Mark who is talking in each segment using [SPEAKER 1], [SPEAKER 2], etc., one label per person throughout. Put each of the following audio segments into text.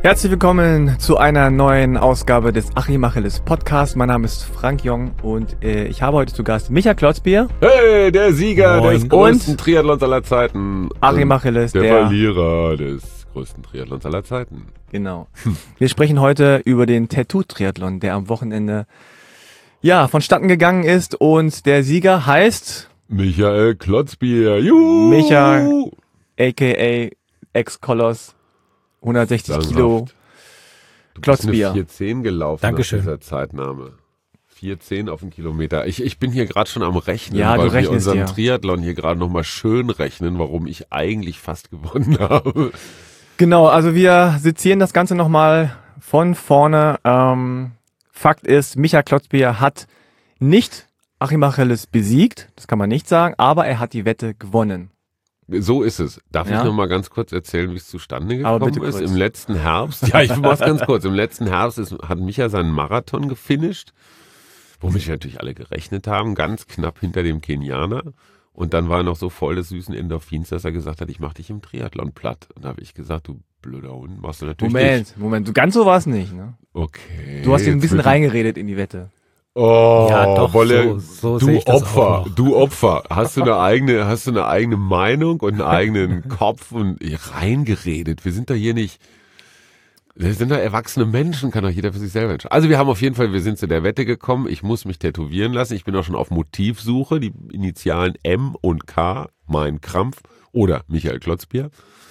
[SPEAKER 1] Herzlich willkommen zu einer neuen Ausgabe des Achim Achilles Podcast. Mein Name ist Frank Jong und ich habe heute zu Gast Micha Klotzbier.
[SPEAKER 2] Hey, der Sieger
[SPEAKER 1] Moin.
[SPEAKER 2] des größten Triathlons aller Zeiten.
[SPEAKER 1] Achim Achilles,
[SPEAKER 2] der Verlierer des größten Triathlons aller Zeiten.
[SPEAKER 1] Genau. Wir sprechen heute über den Tattoo-Triathlon, der am Wochenende vonstatten gegangen ist, und der Sieger heißt
[SPEAKER 2] Michael Klotzbier. Juhu!
[SPEAKER 1] Micha, a.k.a. Ex-Koloss, 160 Kilo.
[SPEAKER 2] Du
[SPEAKER 1] Klotzbier.
[SPEAKER 2] bist eine 4:10 gelaufen.
[SPEAKER 3] Dankeschön.
[SPEAKER 2] Nach dieser Zeitnahme. 4:10 auf den Kilometer. Ich bin hier gerade schon am Rechnen,
[SPEAKER 1] Ja, du
[SPEAKER 2] weil wir
[SPEAKER 1] rechnest
[SPEAKER 2] unseren
[SPEAKER 1] ja.
[SPEAKER 2] Triathlon hier gerade nochmal schön rechnen, warum ich eigentlich fast gewonnen habe.
[SPEAKER 1] Genau, also wir sezieren das Ganze nochmal von vorne. Fakt ist, Micha Klotzbier hat nicht Achim Achilles besiegt, das kann man nicht sagen, aber er hat die Wette gewonnen.
[SPEAKER 2] So ist es. Darf
[SPEAKER 1] Ja.
[SPEAKER 2] ich noch mal ganz kurz erzählen, wie es zustande
[SPEAKER 1] Aber
[SPEAKER 2] gekommen
[SPEAKER 1] bitte
[SPEAKER 2] ist?
[SPEAKER 1] kurz.
[SPEAKER 2] Im letzten Herbst, ja, ich mach's ganz kurz. Im letzten Herbst hat Micha seinen Marathon gefinisht, womit wir natürlich alle gerechnet haben, ganz knapp hinter dem Kenianer. Und dann war er noch so voll des süßen Endorphins, dass er gesagt hat, ich mach dich im Triathlon platt. Und da habe ich gesagt, du blöder Hund, machst du natürlich nicht.
[SPEAKER 1] Moment, ganz so war es nicht, ne?
[SPEAKER 2] Okay.
[SPEAKER 1] Du hast ihn ein
[SPEAKER 2] jetzt
[SPEAKER 1] bisschen
[SPEAKER 2] wird-
[SPEAKER 1] reingeredet in die Wette.
[SPEAKER 2] Oh,
[SPEAKER 3] Ja, doch,
[SPEAKER 2] Wolle,
[SPEAKER 3] so
[SPEAKER 2] du
[SPEAKER 3] sehe ich das auch
[SPEAKER 2] Opfer,
[SPEAKER 3] noch.
[SPEAKER 2] du Opfer. Hast du eine eigene Meinung und einen eigenen Kopf und reingeredet? Wir sind doch hier nicht, wir sind doch erwachsene Menschen, kann doch jeder für sich selber entscheiden. Also wir sind zu der Wette gekommen, ich muss mich tätowieren lassen. Ich bin auch schon auf Motivsuche, die Initialen M und K, mein Krampf oder Michael Klotzbier,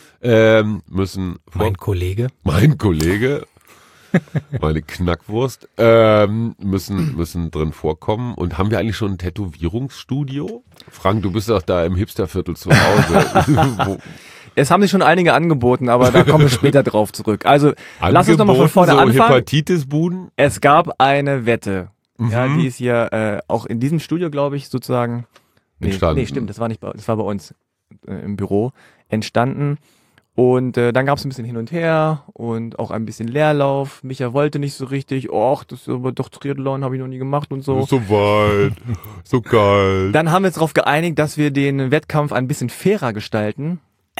[SPEAKER 2] müssen
[SPEAKER 3] Mein Kollege.
[SPEAKER 2] mein Kollege, meine Knackwurst, müssen drin vorkommen. Und haben wir eigentlich schon ein Tätowierungsstudio? Frank, du bist doch da im Hipsterviertel zu Hause.
[SPEAKER 1] Es haben sich schon einige angeboten, aber da kommen wir später drauf zurück. Also, lass uns nochmal von vorne
[SPEAKER 2] so
[SPEAKER 1] anfangen.
[SPEAKER 2] Hepatitisbuden?
[SPEAKER 1] Es gab eine Wette. Ja, die ist hier auch in diesem Studio, glaube ich, sozusagen.
[SPEAKER 2] Entstanden.
[SPEAKER 1] Nee, stimmt, das war bei uns im Büro entstanden. Und dann gab es ein bisschen hin und her und auch ein bisschen Leerlauf. Micha wollte nicht so richtig. Och, das ist aber doch Triathlon, habe ich noch nie gemacht und so.
[SPEAKER 2] So weit, so kalt.
[SPEAKER 1] Dann haben wir uns darauf geeinigt, dass wir den Wettkampf ein bisschen fairer gestalten.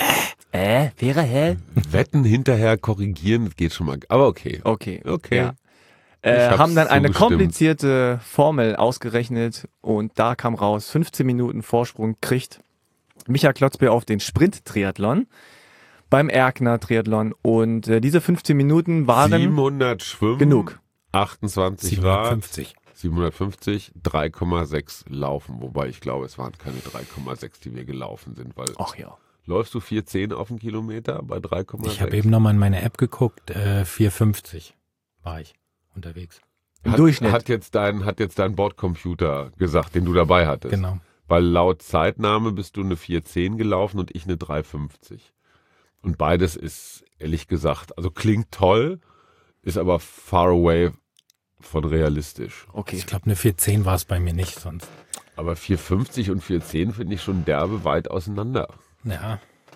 [SPEAKER 1] Fairer, hä?
[SPEAKER 2] Wetten hinterher korrigieren, das geht schon mal. Aber okay.
[SPEAKER 1] Okay.
[SPEAKER 2] Okay.
[SPEAKER 1] Ja.
[SPEAKER 2] Ich hab's
[SPEAKER 1] Haben dann eine
[SPEAKER 2] zugestimmt.
[SPEAKER 1] komplizierte Formel ausgerechnet und da kam raus, 15 Minuten Vorsprung kriegt Micha Klotzbier auf den Sprint-Triathlon beim Erkner Triathlon, und diese 15 Minuten waren
[SPEAKER 2] 700 Schwimmen.
[SPEAKER 1] genug.
[SPEAKER 2] 28 Rad.
[SPEAKER 3] 750.
[SPEAKER 2] 750, 3,6 laufen. Wobei ich glaube, es waren keine 3,6, die wir gelaufen sind, weil
[SPEAKER 1] Ach ja.
[SPEAKER 2] läufst du 4,10 auf den Kilometer bei 3,6?
[SPEAKER 3] Ich habe eben nochmal in meine App geguckt, 450 war ich unterwegs.
[SPEAKER 1] Im Durchschnitt.
[SPEAKER 2] Hat jetzt dein Bordcomputer gesagt, den du dabei hattest.
[SPEAKER 3] Genau.
[SPEAKER 2] Weil laut Zeitnahme bist du eine 4,10 gelaufen und ich eine 3,50. Und beides ist, ehrlich gesagt, also klingt toll, ist aber far away von realistisch.
[SPEAKER 1] Okay.
[SPEAKER 3] Ich glaube, eine 410 war es bei mir nicht sonst.
[SPEAKER 2] Aber 4,50 und 4,10 finde ich schon derbe weit auseinander.
[SPEAKER 3] Ja,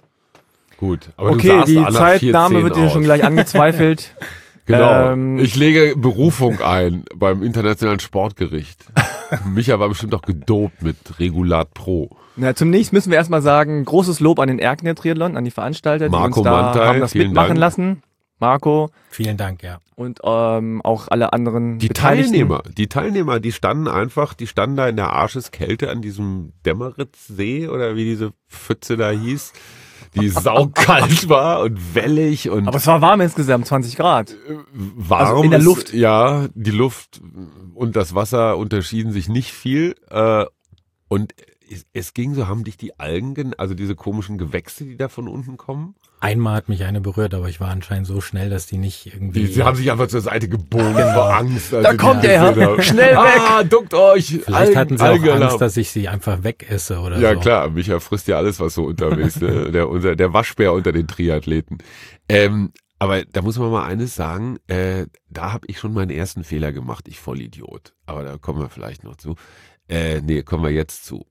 [SPEAKER 2] Gut, aber
[SPEAKER 1] Okay,
[SPEAKER 2] du sahst
[SPEAKER 1] die
[SPEAKER 2] nach
[SPEAKER 1] Zeitnahme
[SPEAKER 2] 4,10
[SPEAKER 1] wird dir
[SPEAKER 2] aus.
[SPEAKER 1] schon gleich angezweifelt.
[SPEAKER 2] Genau. Ich lege Berufung ein beim Internationalen Sportgericht. Micha war bestimmt auch gedopt mit Regulat Pro.
[SPEAKER 1] Na, zunächst müssen wir erstmal sagen, großes Lob an den Erkner Triathlon, an die Veranstalter, die
[SPEAKER 2] Marco
[SPEAKER 1] uns da
[SPEAKER 2] Mantai,
[SPEAKER 1] haben das
[SPEAKER 2] vielen
[SPEAKER 1] mitmachen
[SPEAKER 2] Dank.
[SPEAKER 1] lassen. Marco
[SPEAKER 3] vielen Dank, ja.
[SPEAKER 1] und auch alle anderen
[SPEAKER 2] Die
[SPEAKER 1] Beteiligten.
[SPEAKER 2] Teilnehmer, die standen da in der Arscheskälte an diesem Dämmeritzsee oder wie diese Pfütze da hieß, die saukalt war und wellig und
[SPEAKER 1] Aber es war warm insgesamt, 20 Grad.
[SPEAKER 2] warm.
[SPEAKER 1] also in der
[SPEAKER 2] ist-
[SPEAKER 1] Luft.
[SPEAKER 2] Ja, die Luft und das Wasser unterschieden sich nicht viel. Und es ging so, haben dich die Algen, also diese komischen Gewächse, die da von unten kommen,
[SPEAKER 3] Einmal hat mich eine berührt, aber ich war anscheinend so schnell, dass die nicht irgendwie...
[SPEAKER 2] sie haben sich einfach zur Seite gebogen vor Angst. als
[SPEAKER 1] Da
[SPEAKER 2] sie
[SPEAKER 1] kommt
[SPEAKER 2] die
[SPEAKER 1] er,
[SPEAKER 2] gesehen haben.
[SPEAKER 1] schnell weg.
[SPEAKER 2] Ah, duckt euch.
[SPEAKER 3] Vielleicht hatten sie auch
[SPEAKER 2] Algenalarm.
[SPEAKER 3] Angst, dass ich sie einfach wegesse oder
[SPEAKER 2] Ja
[SPEAKER 3] so.
[SPEAKER 2] klar, Micha frisst ja alles, was so unterwegs ist. Ne? Der Waschbär unter den Triathleten. Aber da muss man mal eines sagen, da habe ich schon meinen ersten Fehler gemacht, ich Vollidiot. Aber da kommen wir vielleicht noch zu. Kommen wir jetzt zu.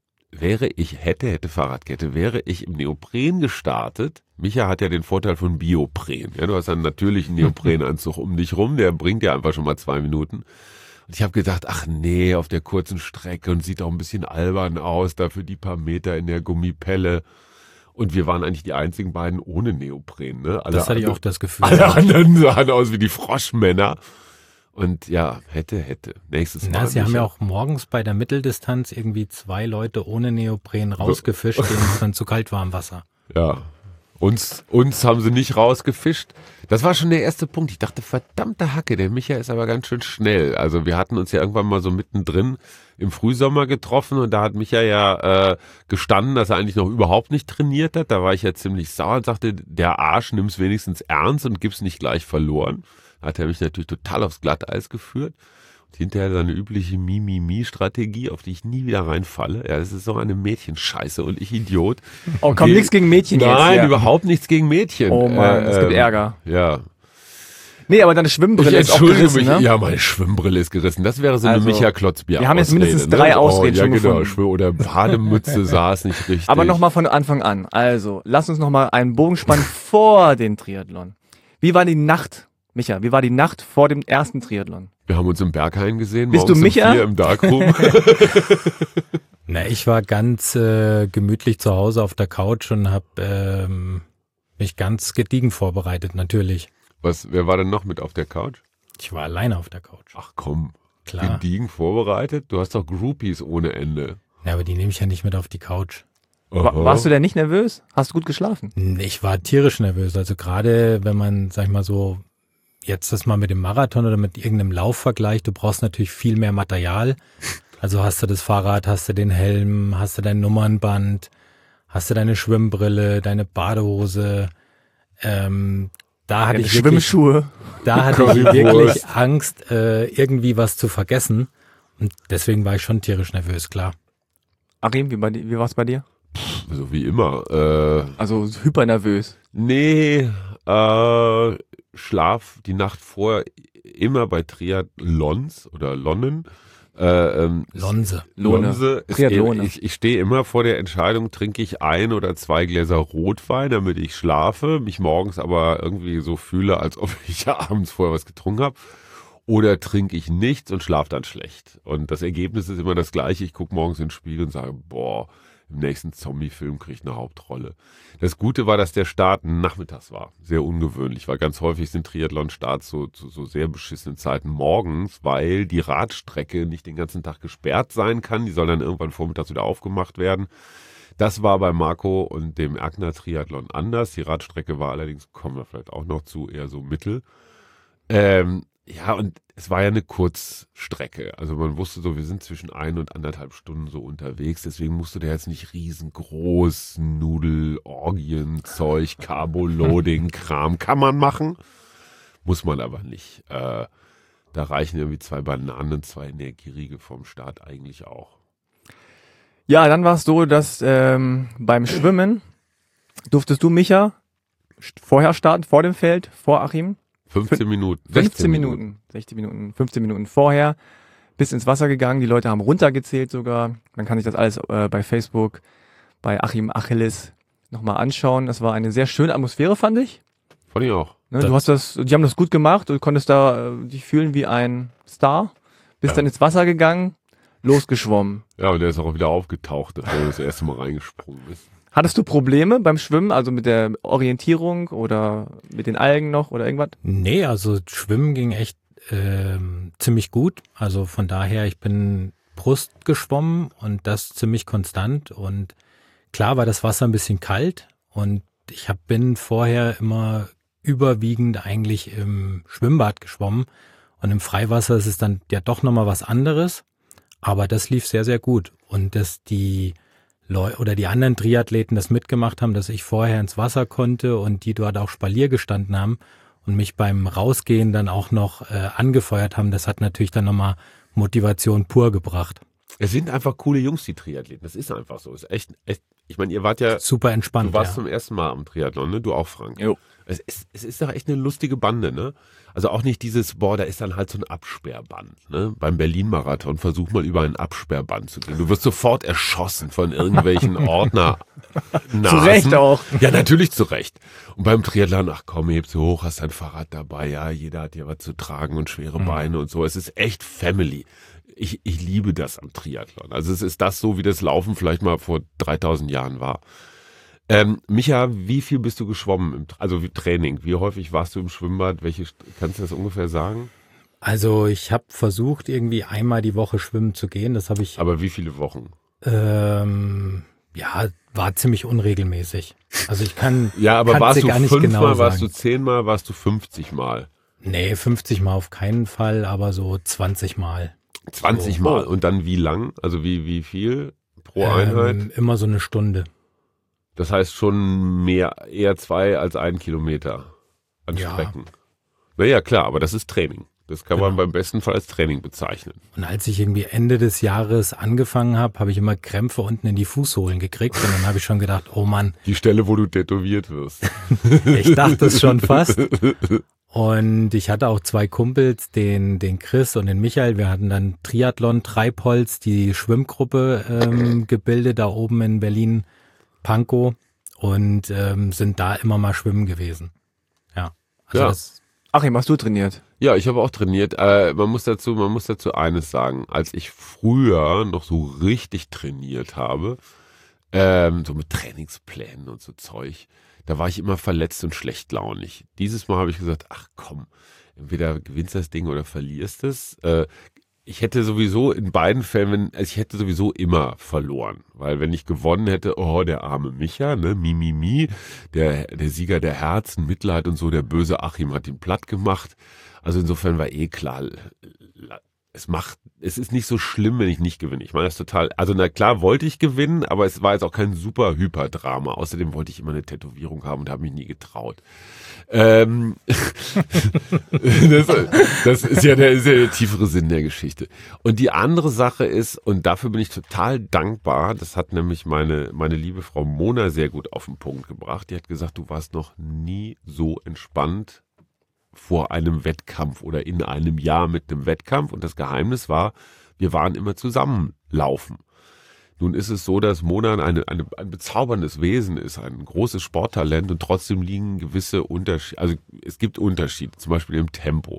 [SPEAKER 2] Hätte Fahrradkette, wäre ich im Neopren gestartet. Micha hat ja den Vorteil von Biopren. Ja, du hast einen natürlichen Neoprenanzug um dich rum, der bringt dir einfach schon mal 2 Minuten. Und ich habe gedacht, ach nee, auf der kurzen Strecke und sieht auch ein bisschen albern aus, dafür die paar Meter in der Gummipelle. Und wir waren eigentlich die einzigen beiden ohne Neopren. Ne?
[SPEAKER 3] Das hatte ich auch das Gefühl.
[SPEAKER 2] Alle anderen sahen aus wie die Froschmänner. Und ja, hätte. Nächstes Mal.
[SPEAKER 3] Sie haben ja auch morgens bei der Mitteldistanz irgendwie 2 Leute ohne Neopren rausgefischt, denen es dann zu kalt war im Wasser.
[SPEAKER 2] Ja, uns haben sie nicht rausgefischt. Das war schon der erste Punkt. Ich dachte, verdammte Hacke, der Micha ist aber ganz schön schnell. Also wir hatten uns ja irgendwann mal so mittendrin im Frühsommer getroffen und da hat Micha ja gestanden, dass er eigentlich noch überhaupt nicht trainiert hat. Da war ich ja ziemlich sauer und sagte, der Arsch, nimm's wenigstens ernst und gib's nicht gleich verloren. Da hat er mich natürlich total aufs Glatteis geführt. Und hinterher seine übliche Mimimi-Strategie, auf die ich nie wieder reinfalle. Ja, das ist so eine Mädchenscheiße und ich Idiot.
[SPEAKER 1] Oh, komm, nichts gegen Mädchen jetzt.
[SPEAKER 2] Nein, überhaupt nichts gegen Mädchen.
[SPEAKER 1] Oh Mann, es gibt Ärger.
[SPEAKER 2] Ja.
[SPEAKER 1] Nee, aber deine Schwimmbrille ist auch gerissen, ne?
[SPEAKER 2] Ja, meine Schwimmbrille ist gerissen. Das wäre so eine Micha Klotzbier.
[SPEAKER 1] Wir haben jetzt mindestens 3 Ausreden schon gefunden.
[SPEAKER 2] Oder Bademütze saß nicht richtig.
[SPEAKER 1] Aber nochmal von Anfang an. Also, lass uns nochmal einen Bogen spannen vor dem Triathlon. Wie war die Nacht, Micha? Wie war die Nacht vor dem ersten Triathlon?
[SPEAKER 2] Wir haben uns im Berghain gesehen.
[SPEAKER 1] Bist du Micha?
[SPEAKER 2] Hier im Darkroom.
[SPEAKER 3] Na, ich war ganz gemütlich zu Hause auf der Couch und habe mich ganz gediegen vorbereitet, natürlich.
[SPEAKER 2] Wer war denn noch mit auf der Couch?
[SPEAKER 3] Ich war alleine auf der Couch.
[SPEAKER 2] Ach komm,
[SPEAKER 3] klar.
[SPEAKER 2] Gediegen vorbereitet? Du hast doch Groupies ohne Ende.
[SPEAKER 3] Ja, aber die nehme ich ja nicht mit auf die Couch.
[SPEAKER 1] Warst du denn nicht nervös? Hast du gut geschlafen?
[SPEAKER 3] Ich war tierisch nervös. Also gerade wenn man, sag ich mal so, jetzt das mal mit dem Marathon oder mit irgendeinem Lauf vergleicht, du brauchst natürlich viel mehr Material. Also hast du das Fahrrad, hast du den Helm, hast du dein Nummernband, hast du deine Schwimmbrille, deine Badehose, da hatte ich
[SPEAKER 1] Schwimmschuhe.
[SPEAKER 3] Da hatte ich wirklich Angst, irgendwie was zu vergessen. Und deswegen war ich schon tierisch nervös, klar.
[SPEAKER 1] Achim, wie war es bei dir?
[SPEAKER 2] So wie immer.
[SPEAKER 1] Also hypernervös.
[SPEAKER 2] Nee, Schlaf die Nacht vorher immer bei Triathlons oder Lonnen.
[SPEAKER 3] Lonse.
[SPEAKER 2] Ich stehe immer vor der Entscheidung, trinke ich 1 oder 2 Gläser Rotwein, damit ich schlafe, mich morgens aber irgendwie so fühle, als ob ich ja abends vorher was getrunken habe. Oder trinke ich nichts und schlafe dann schlecht. Und das Ergebnis ist immer das gleiche. Ich gucke morgens ins Spiegel und sage, boah, im nächsten Zombie-Film kriege ich eine Hauptrolle. Das Gute war, dass der Start nachmittags war. Sehr ungewöhnlich, weil ganz häufig sind Triathlon-Starts zu so sehr beschissenen Zeiten morgens, weil die Radstrecke nicht den ganzen Tag gesperrt sein kann. Die soll dann irgendwann vormittags wieder aufgemacht werden. Das war bei Marco und dem Erkner-Triathlon anders. Die Radstrecke war allerdings, kommen wir vielleicht auch noch zu, eher so mittel. Ja, und es war ja eine Kurzstrecke. Also man wusste so, wir sind zwischen 1 und 1,5 Stunden so unterwegs. Deswegen musste der jetzt nicht riesengroß Nudel-Orgien-Zeug, Carbo-Loading-Kram. Kann man machen, muss man aber nicht. Da reichen irgendwie 2 Bananen, 2 Energieriegel vom Start eigentlich auch.
[SPEAKER 1] Ja, dann war es so, dass beim Schwimmen durftest du, Micha, vorher starten, vor dem Feld, vor Achim.
[SPEAKER 2] 15 Minuten.
[SPEAKER 1] 16 Minuten. 15 Minuten vorher. Bist ins Wasser gegangen. Die Leute haben runtergezählt sogar. Man kann sich das alles bei Facebook, bei Achim Achilles nochmal anschauen. Das war eine sehr schöne Atmosphäre, fand ich.
[SPEAKER 2] Fand ich auch.
[SPEAKER 1] Ne, die haben das gut gemacht. Du konntest da dich fühlen wie ein Star. Bist dann ins Wasser gegangen, losgeschwommen.
[SPEAKER 2] Ja, und der ist auch wieder aufgetaucht, dass er das erste Mal reingesprungen ist.
[SPEAKER 1] Hattest du Probleme beim Schwimmen, also mit der Orientierung oder mit den Algen noch oder irgendwas?
[SPEAKER 3] Nee, also Schwimmen ging echt ziemlich gut. Also von daher, ich bin Brust geschwommen und das ziemlich konstant. Und klar war das Wasser ein bisschen kalt und ich bin vorher immer überwiegend eigentlich im Schwimmbad geschwommen. Und im Freiwasser ist es dann ja doch nochmal was anderes. Aber das lief sehr, sehr gut. Und dass die anderen Triathleten das mitgemacht haben, dass ich vorher ins Wasser konnte und die dort auch Spalier gestanden haben und mich beim Rausgehen dann auch noch angefeuert haben, das hat natürlich dann nochmal Motivation pur gebracht.
[SPEAKER 2] Es sind einfach coole Jungs, die Triathleten. Das ist einfach so. Ist echt, ich meine, ihr wart ja
[SPEAKER 3] super entspannt.
[SPEAKER 2] Du warst zum ersten Mal am Triathlon, ne? Du auch, Frank.
[SPEAKER 1] Jo.
[SPEAKER 2] Es ist doch echt eine lustige Bande, ne? Also auch nicht dieses, da ist dann halt so ein Absperrband, ne? Beim Berlin-Marathon versuch mal über ein Absperrband zu gehen. Du wirst sofort erschossen von irgendwelchen Ordner.
[SPEAKER 1] Zu Recht auch.
[SPEAKER 2] Ja, natürlich zu Recht. Und beim Triathlon, ach komm, hebst du hoch, hast dein Fahrrad dabei, ja, jeder hat dir was zu tragen und schwere Beine und so. Es ist echt Family. Ich liebe das am Triathlon. Also es ist das so, wie das Laufen vielleicht mal vor 3000 Jahren war. Micha, wie viel bist du geschwommen? Also wie Training? Wie häufig warst du im Schwimmbad? Kannst du das ungefähr sagen?
[SPEAKER 3] Also ich habe versucht, irgendwie einmal die Woche schwimmen zu gehen. Das habe ich.
[SPEAKER 2] Aber wie viele Wochen?
[SPEAKER 3] Ja, war ziemlich unregelmäßig. Also ich kann.
[SPEAKER 2] Ja, aber warst du
[SPEAKER 3] gar nicht
[SPEAKER 2] 5
[SPEAKER 3] genau
[SPEAKER 2] Mal, warst du
[SPEAKER 3] sagen.
[SPEAKER 2] 10 Mal, warst du 50 Mal?
[SPEAKER 3] Nee, 50 Mal auf keinen Fall, aber so 20 Mal.
[SPEAKER 2] 20
[SPEAKER 3] So.
[SPEAKER 2] Mal. Und dann wie lang? Also wie viel pro Einheit?
[SPEAKER 3] Immer so eine Stunde.
[SPEAKER 2] Das heißt schon eher 2 als 1 Kilometer an
[SPEAKER 3] Ja.
[SPEAKER 2] Strecken. Naja, klar, aber das ist Training. Das kann man
[SPEAKER 3] Genau.
[SPEAKER 2] beim besten Fall als Training bezeichnen.
[SPEAKER 3] Und als ich irgendwie Ende des Jahres angefangen habe ich immer Krämpfe unten in die Fußsohlen gekriegt. Und dann habe ich schon gedacht, oh Mann,
[SPEAKER 2] Die Stelle, wo du tätowiert wirst.
[SPEAKER 3] ich dachte es schon fast. Und ich hatte auch 2 Kumpels, den Chris und den Michael. Wir hatten dann Triathlon Treibholz, die Schwimmgruppe gebildet, da oben in Berlin, Pankow. Und sind da immer mal schwimmen gewesen. Ja. Also
[SPEAKER 2] Ja.
[SPEAKER 3] das,
[SPEAKER 1] Achim, hast du trainiert?
[SPEAKER 2] Ja, ich habe auch trainiert. Man muss dazu eines sagen. Als ich früher noch so richtig trainiert habe, so mit Trainingsplänen und so Zeug, da war ich immer verletzt und schlechtlaunig. Dieses Mal habe ich gesagt, ach komm, entweder gewinnst das Ding oder verlierst es. Ich hätte sowieso in beiden Fällen, ich hätte sowieso immer verloren. Weil wenn ich gewonnen hätte, oh, der arme Micha, ne, mi, der Sieger der Herzen, Mitleid und so, der böse Achim hat ihn platt gemacht. Also insofern war klar, es ist nicht so schlimm, wenn ich nicht gewinne. Ich meine das total, also na klar wollte ich gewinnen, aber es war jetzt auch kein super Hyperdrama. Außerdem wollte ich immer eine Tätowierung haben und habe mich nie getraut. Das ist ja der tiefere Sinn der Geschichte. Und die andere Sache ist, und dafür bin ich total dankbar, das hat nämlich meine liebe Frau Mona sehr gut auf den Punkt gebracht. Die hat gesagt, du warst noch nie so entspannt vor einem Wettkampf oder in einem Jahr mit einem Wettkampf. Und das Geheimnis war, wir waren immer zusammenlaufen. Nun ist es so, dass Mona ein bezauberndes Wesen ist, ein großes Sporttalent und trotzdem liegen gewisse Unterschiede, also es gibt Unterschiede, zum Beispiel im Tempo.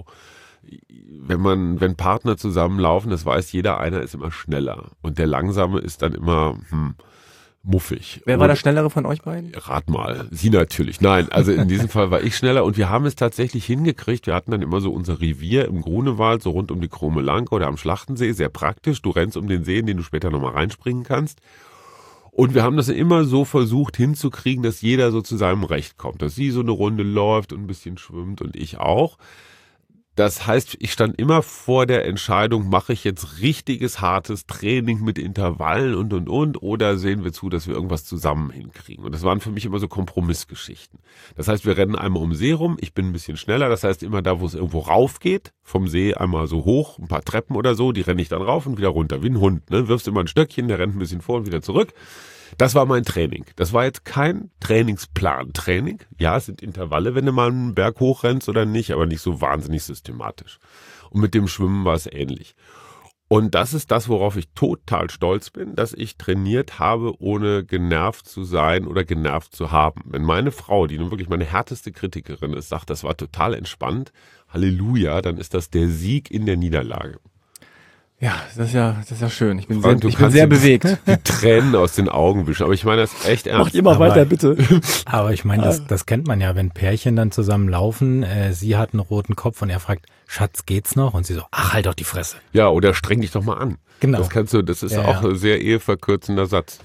[SPEAKER 2] Wenn Partner zusammenlaufen, das weiß jeder, einer ist immer schneller und der Langsame ist dann immer muffig.
[SPEAKER 1] Wer war der Schnellere von euch beiden?
[SPEAKER 2] Rat mal, sie natürlich. Nein, also in diesem Fall war ich schneller und wir haben es tatsächlich hingekriegt. Wir hatten dann immer so unser Revier im Grunewald, so rund um die Krome Lanke oder am Schlachtensee, sehr praktisch. Du rennst um den See, in den du später nochmal reinspringen kannst. Und wir haben das immer so versucht hinzukriegen, dass jeder so zu seinem Recht kommt. Dass sie so eine Runde läuft und ein bisschen schwimmt und ich auch. Das heißt, ich stand immer vor der Entscheidung, mache ich jetzt richtiges, hartes Training mit Intervallen und, oder sehen wir zu, dass wir irgendwas zusammen hinkriegen. Und das waren für mich immer so Kompromissgeschichten. Das heißt, wir rennen einmal um den See rum, ich bin ein bisschen schneller, das heißt, immer da, wo es irgendwo rauf geht, vom See einmal so hoch, ein paar Treppen oder so, die renne ich dann rauf und wieder runter, wie ein Hund, ne? Wirfst immer ein Stöckchen, der rennt ein bisschen vor und wieder zurück. Das war mein Training. Das war jetzt kein Trainingsplan-Training. Ja, es sind Intervalle, wenn du mal einen Berg hochrennst oder nicht, aber nicht so wahnsinnig systematisch. Und mit dem Schwimmen war es ähnlich. Und das ist das, worauf ich total stolz bin, dass ich trainiert habe, ohne genervt zu sein oder genervt zu haben. Wenn meine Frau, die nun wirklich meine härteste Kritikerin ist, sagt, das war total entspannt, Halleluja, dann ist das der Sieg in der Niederlage.
[SPEAKER 1] Ja, das ist ja schön. Ich bin
[SPEAKER 2] Frank, du
[SPEAKER 1] sehr
[SPEAKER 2] kannst dir
[SPEAKER 1] bewegt.
[SPEAKER 2] Die Tränen aus den Augen wischen. Aber ich meine das echt ernst.
[SPEAKER 1] Macht immer
[SPEAKER 3] Aber-
[SPEAKER 1] weiter, bitte.
[SPEAKER 3] Aber ich meine, das kennt man ja, wenn Pärchen dann zusammen laufen, sie hat einen roten Kopf und er fragt, Schatz, geht's noch? Und sie so, ach, halt doch die Fresse.
[SPEAKER 2] Ja, oder streng dich doch mal an.
[SPEAKER 3] Genau.
[SPEAKER 2] Das ist
[SPEAKER 3] Ja,
[SPEAKER 2] auch
[SPEAKER 3] ja.
[SPEAKER 2] ein sehr eheverkürzender Satz.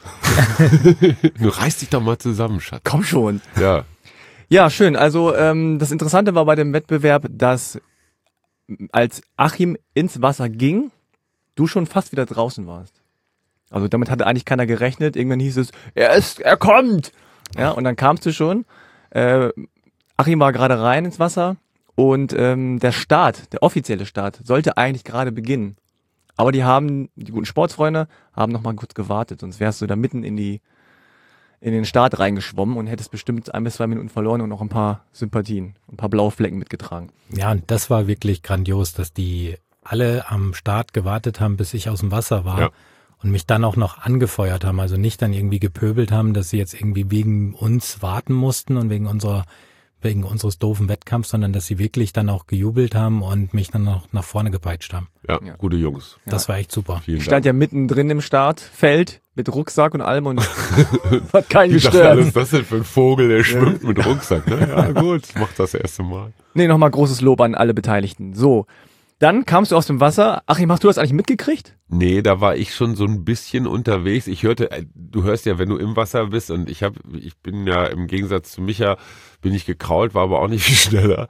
[SPEAKER 2] Du reiß dich doch mal zusammen, Schatz.
[SPEAKER 1] Komm schon.
[SPEAKER 2] Ja.
[SPEAKER 1] Ja, schön. Also das Interessante war bei dem Wettbewerb, dass als Achim ins Wasser ging, du schon fast wieder draußen warst. Also damit hatte eigentlich keiner gerechnet. Irgendwann hieß es, er kommt. Ja, und dann kamst du schon. Achim war gerade rein ins Wasser und der offizielle Start, sollte eigentlich gerade beginnen. Aber die guten Sportsfreunde haben noch mal kurz gewartet, sonst wärst du da mitten in den Start reingeschwommen und hättest bestimmt 1 bis 2 Minuten verloren und noch ein paar Sympathien, ein paar blaue Flecken mitgetragen.
[SPEAKER 3] Ja, und das war wirklich grandios, dass die alle am Start gewartet haben, bis ich aus dem Wasser war.
[SPEAKER 2] Ja.
[SPEAKER 3] Und mich dann auch noch angefeuert haben, also nicht dann irgendwie gepöbelt haben, dass sie jetzt irgendwie wegen uns warten mussten und wegen unserer wegen unseres doofen Wettkampfs, sondern dass sie wirklich dann auch gejubelt haben und mich dann noch nach vorne gepeitscht haben.
[SPEAKER 2] Ja, gute Jungs.
[SPEAKER 3] Das war echt super.
[SPEAKER 2] Vielen
[SPEAKER 1] Ich stand ja mittendrin im Startfeld mit Rucksack und allem und hat keinen
[SPEAKER 2] Ich dachte,
[SPEAKER 1] gestört.
[SPEAKER 2] was ist das denn für ein Vogel, der schwimmt mit Rucksack? Ne? Ja gut, mach das erste Mal.
[SPEAKER 1] Nee, nochmal großes Lob an alle Beteiligten. So, dann kamst du aus dem Wasser. Achim, hast du das eigentlich mitgekriegt?
[SPEAKER 2] Nee, da war ich schon so ein bisschen unterwegs. Ich hörte, du hörst ja, wenn du im Wasser bist und ich bin ja im Gegensatz zu Micha, bin ich gekrault, war aber auch nicht viel schneller.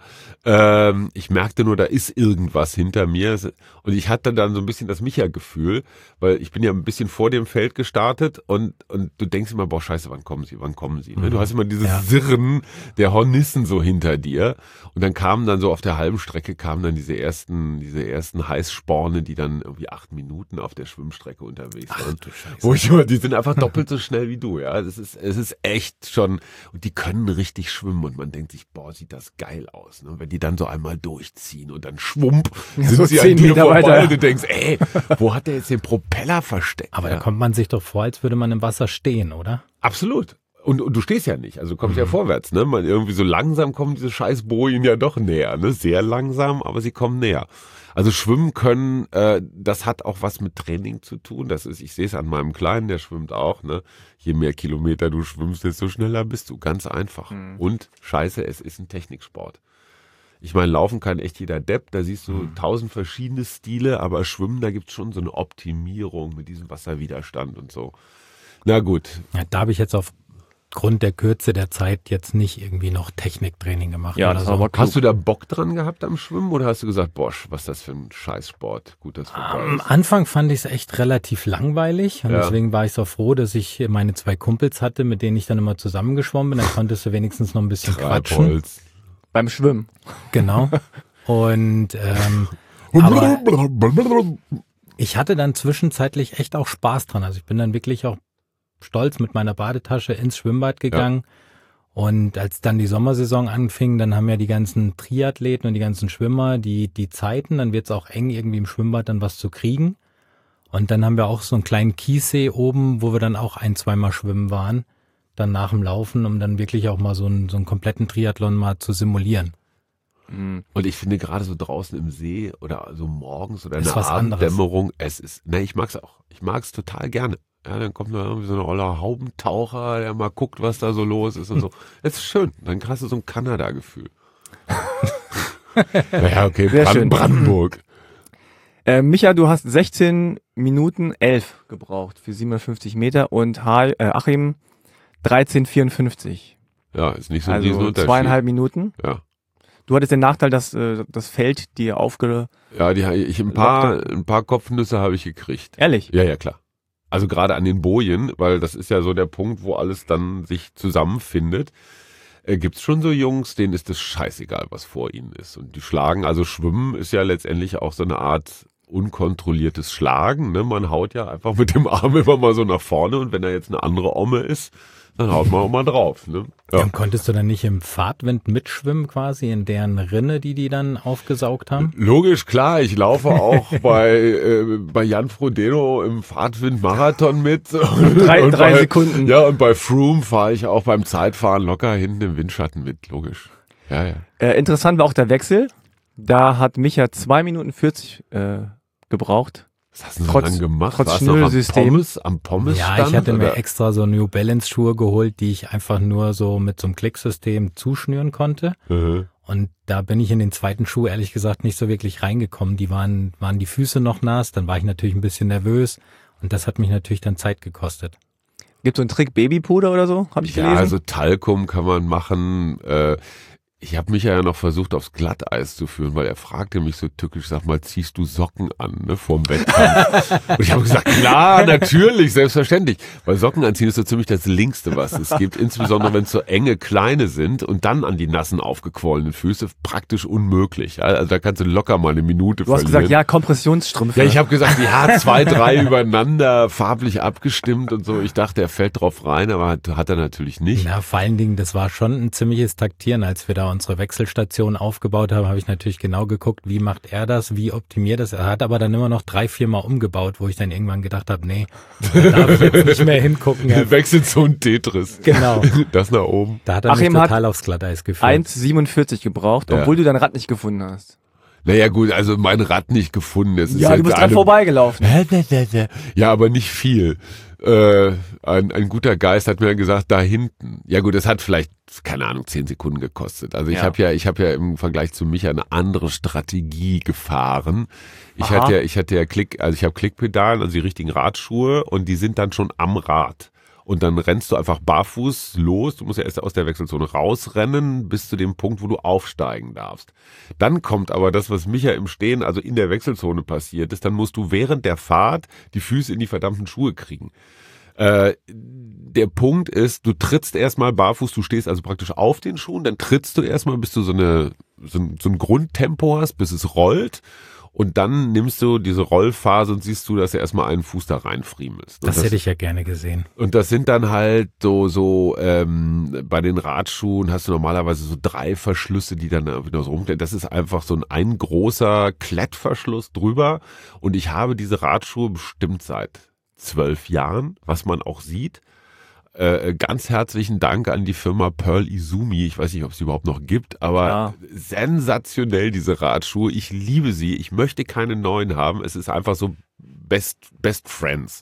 [SPEAKER 2] Ich merkte nur, da ist irgendwas hinter mir und ich hatte dann so ein bisschen das Micha-Gefühl, weil ich bin ja ein bisschen vor dem Feld gestartet und du denkst immer, boah scheiße, wann kommen sie? Ne? Du hast immer dieses Sirren der Hornissen so hinter dir und dann kamen dann so auf der halben Strecke kamen dann diese ersten Heißsporne, die dann irgendwie 8 Minuten auf der Schwimmstrecke unterwegs waren.
[SPEAKER 3] du Scheiße.
[SPEAKER 2] Wo ich immer, die sind einfach doppelt so schnell wie du, ja. Es ist echt schon, und die können richtig schwimmen und man denkt sich, boah, sieht das geil aus, ne? Wenn die dann so einmal durchziehen und dann schwupp, sind
[SPEAKER 1] so
[SPEAKER 2] sie
[SPEAKER 1] 10
[SPEAKER 2] an dir
[SPEAKER 1] Meter
[SPEAKER 2] vorbei
[SPEAKER 1] weiter.
[SPEAKER 2] und du denkst, ey, wo hat der jetzt den Propeller versteckt?
[SPEAKER 3] Aber
[SPEAKER 2] ja?
[SPEAKER 3] da kommt man sich doch vor, als würde man im Wasser stehen, oder?
[SPEAKER 2] Absolut. Und du stehst ja nicht, also du kommst ja vorwärts, ne? Man irgendwie so langsam kommen diese scheiß Bojen ja doch näher, ne? Sehr langsam, aber sie kommen näher. Also schwimmen können, das hat auch was mit Training zu tun. Ich sehe es an meinem Kleinen, der schwimmt auch, ne? Je mehr Kilometer du schwimmst, desto schneller bist du. Ganz einfach. Und scheiße, es ist ein Techniksport. Ich meine, laufen kann echt jeder Depp, da siehst du 1000 verschiedene Stile, aber Schwimmen, da gibt's schon so eine Optimierung mit diesem Wasserwiderstand und so. Na gut.
[SPEAKER 3] Ja, da habe ich jetzt aufgrund der Kürze der Zeit jetzt nicht irgendwie noch Techniktraining gemacht
[SPEAKER 1] Ja,
[SPEAKER 3] oder
[SPEAKER 1] das
[SPEAKER 3] so.
[SPEAKER 1] war aber
[SPEAKER 2] Hast du da Bock dran gehabt am Schwimmen oder hast du gesagt, boah, was ist das für ein Scheißsport? Gut, dass vorbei
[SPEAKER 3] Am
[SPEAKER 2] ist.
[SPEAKER 3] Anfang fand ich es echt relativ langweilig und
[SPEAKER 2] Ja.
[SPEAKER 3] deswegen war ich so froh, dass ich meine 2 Kumpels hatte, mit denen ich dann immer zusammengeschwommen bin. Dann konntest du wenigstens noch ein bisschen quatschen.
[SPEAKER 2] Treibholz.
[SPEAKER 1] Beim Schwimmen.
[SPEAKER 3] Genau. Und aber ich hatte dann zwischenzeitlich echt auch Spaß dran. Also ich bin dann wirklich auch stolz mit meiner Badetasche ins Schwimmbad gegangen. Und als dann die Sommersaison anfing, dann haben ja die ganzen Triathleten und die ganzen Schwimmer die Zeiten. Dann wird es auch eng, irgendwie im Schwimmbad dann was zu kriegen. Und dann haben wir auch so einen kleinen Kiessee oben, wo wir dann auch 1-2 Mal schwimmen waren. Dann nach dem Laufen, um dann wirklich auch mal so einen kompletten Triathlon mal zu simulieren.
[SPEAKER 2] Und ich finde gerade so draußen im See oder so morgens oder in
[SPEAKER 3] Ist
[SPEAKER 2] der
[SPEAKER 3] was anderes.
[SPEAKER 2] Abenddämmerung, ich mag's auch. Ich mag's total gerne. Ja, dann kommt da irgendwie so ein oller Haubentaucher, der mal guckt, was da so los ist und so. Es ist schön. Dann hast du so ein Kanada-Gefühl. Naja, okay,
[SPEAKER 1] Sehr schön.
[SPEAKER 2] Brandenburg.
[SPEAKER 1] Micha, du hast 16 Minuten 11 gebraucht für 750 Meter und Achim 13,54.
[SPEAKER 2] Ja, ist nicht so ein
[SPEAKER 1] Also
[SPEAKER 2] Riesenunterschied.
[SPEAKER 1] 2,5 Minuten.
[SPEAKER 2] Ja.
[SPEAKER 1] Du hattest den Nachteil, dass das Feld dir
[SPEAKER 2] Ja, ein paar Kopfnüsse habe ich gekriegt.
[SPEAKER 1] Ehrlich?
[SPEAKER 2] Ja, ja, klar. Also gerade an den Bojen, weil das ist ja so der Punkt, wo alles dann sich zusammenfindet. Gibt's schon so Jungs, denen ist es scheißegal, was vor ihnen ist. Und die schlagen, also Schwimmen ist ja letztendlich auch so eine Art unkontrolliertes Schlagen. Ne? Man haut ja einfach mit dem Arm immer mal so nach vorne und wenn da jetzt eine andere Omme ist, dann haut man auch mal drauf. Ne? Ja.
[SPEAKER 3] Und konntest du dann nicht im Fahrtwind mitschwimmen quasi, in deren Rinne, die dann aufgesaugt haben?
[SPEAKER 2] Logisch, klar, ich laufe auch bei Jan Frodeno im Fahrtwind-Marathon mit.
[SPEAKER 1] Drei Sekunden.
[SPEAKER 2] Ja, und bei Froome fahre ich auch beim Zeitfahren locker hinten im Windschatten mit, logisch. Ja, ja.
[SPEAKER 1] Interessant war auch der Wechsel. Da hat Micha 2 Minuten 40 gebraucht.
[SPEAKER 2] Was hast du denn
[SPEAKER 1] Trotz-
[SPEAKER 2] so lange gemacht?
[SPEAKER 1] trotz
[SPEAKER 2] Warst du noch
[SPEAKER 1] Schnürsystem.
[SPEAKER 2] am Pommes
[SPEAKER 3] Ja,
[SPEAKER 2] stand,
[SPEAKER 3] ich hatte mir
[SPEAKER 2] oder?
[SPEAKER 3] extra so New Balance Schuhe geholt, die ich einfach nur so mit so einem Klicksystem zuschnüren konnte. Und da bin ich in den zweiten Schuh ehrlich gesagt nicht so wirklich reingekommen. Die waren die Füße noch nass, dann war ich natürlich ein bisschen nervös und das hat mich natürlich dann Zeit gekostet.
[SPEAKER 1] Gibt so einen Trick Babypuder oder so? Habe ich
[SPEAKER 2] Ja,
[SPEAKER 1] gelesen.
[SPEAKER 2] also Talkum kann man machen. Ich habe mich ja noch versucht, aufs Glatteis zu führen, weil er fragte mich so tückisch, sag mal, ziehst du Socken an, ne, vorm Wettkampf? Und ich habe gesagt, klar, natürlich, selbstverständlich. Weil Socken anziehen ist so ziemlich das Linkste, was es gibt. Insbesondere, wenn es so enge, kleine sind und dann an die nassen, aufgequollenen Füße, praktisch unmöglich. Ja, also da kannst du locker mal eine Minute
[SPEAKER 1] Du hast
[SPEAKER 2] verlieren.
[SPEAKER 1] gesagt, ja, Kompressionsstrümpfe.
[SPEAKER 2] Ja, ich habe gesagt, ja, 2, 3 übereinander, farblich abgestimmt und so. Ich dachte, er fällt drauf rein, aber hat er natürlich nicht.
[SPEAKER 3] Ja, vor allen Dingen, das war schon ein ziemliches Taktieren, als wir da da unsere Wechselstation aufgebaut haben, habe ich natürlich genau geguckt, wie macht er das, wie optimiert das. Er hat aber dann immer noch 3-4 Mal umgebaut, wo ich dann irgendwann gedacht habe, nee, da darf ich jetzt nicht mehr hingucken.
[SPEAKER 2] Wechselt so ein Tetris.
[SPEAKER 3] Genau.
[SPEAKER 2] Das nach oben.
[SPEAKER 3] Da hat er mich total aufs Glatteis geführt.
[SPEAKER 1] 1,47 gebraucht, obwohl du dein Rad nicht gefunden hast.
[SPEAKER 2] Naja gut, also mein Rad nicht gefunden. Es ist
[SPEAKER 1] Ja, du bist dran vorbeigelaufen.
[SPEAKER 2] Ja, aber nicht viel. Ein guter Geist hat mir gesagt, da hinten. Ja gut, es hat vielleicht, keine Ahnung, 10 Sekunden gekostet. Also ich habe ja im Vergleich zu Micha eine andere Strategie gefahren. Ich hatte ja Klickpedalen, also die richtigen Radschuhe, und die sind dann schon am Rad. Und dann rennst du einfach barfuß los. Du musst ja erst aus der Wechselzone rausrennen bis zu dem Punkt, wo du aufsteigen darfst. Dann kommt aber das, was Micha im Stehen, also in der Wechselzone passiert ist. Dann musst du während der Fahrt die Füße in die verdammten Schuhe kriegen. Der Punkt ist, du trittst erstmal barfuß, du stehst also praktisch auf den Schuhen, dann trittst du erstmal, bis du so ein Grundtempo hast, bis es rollt. Und dann nimmst du diese Rollphase und siehst du, dass er erstmal einen Fuß da reinfriemelst.
[SPEAKER 3] Das hätte ich ja gerne gesehen.
[SPEAKER 2] Und das sind dann halt so bei den Radschuhen hast du normalerweise so 3 Verschlüsse, die dann wieder so rumklettern. Das ist einfach so ein großer Klettverschluss drüber. Und ich habe diese Radschuhe bestimmt seit 12 Jahren, was man auch sieht. Ganz herzlichen Dank an die Firma Pearl Izumi. Ich weiß nicht, ob es die überhaupt noch gibt, aber sensationell diese Radschuhe. Ich liebe sie. Ich möchte keine neuen haben. Es ist einfach so Best Friends.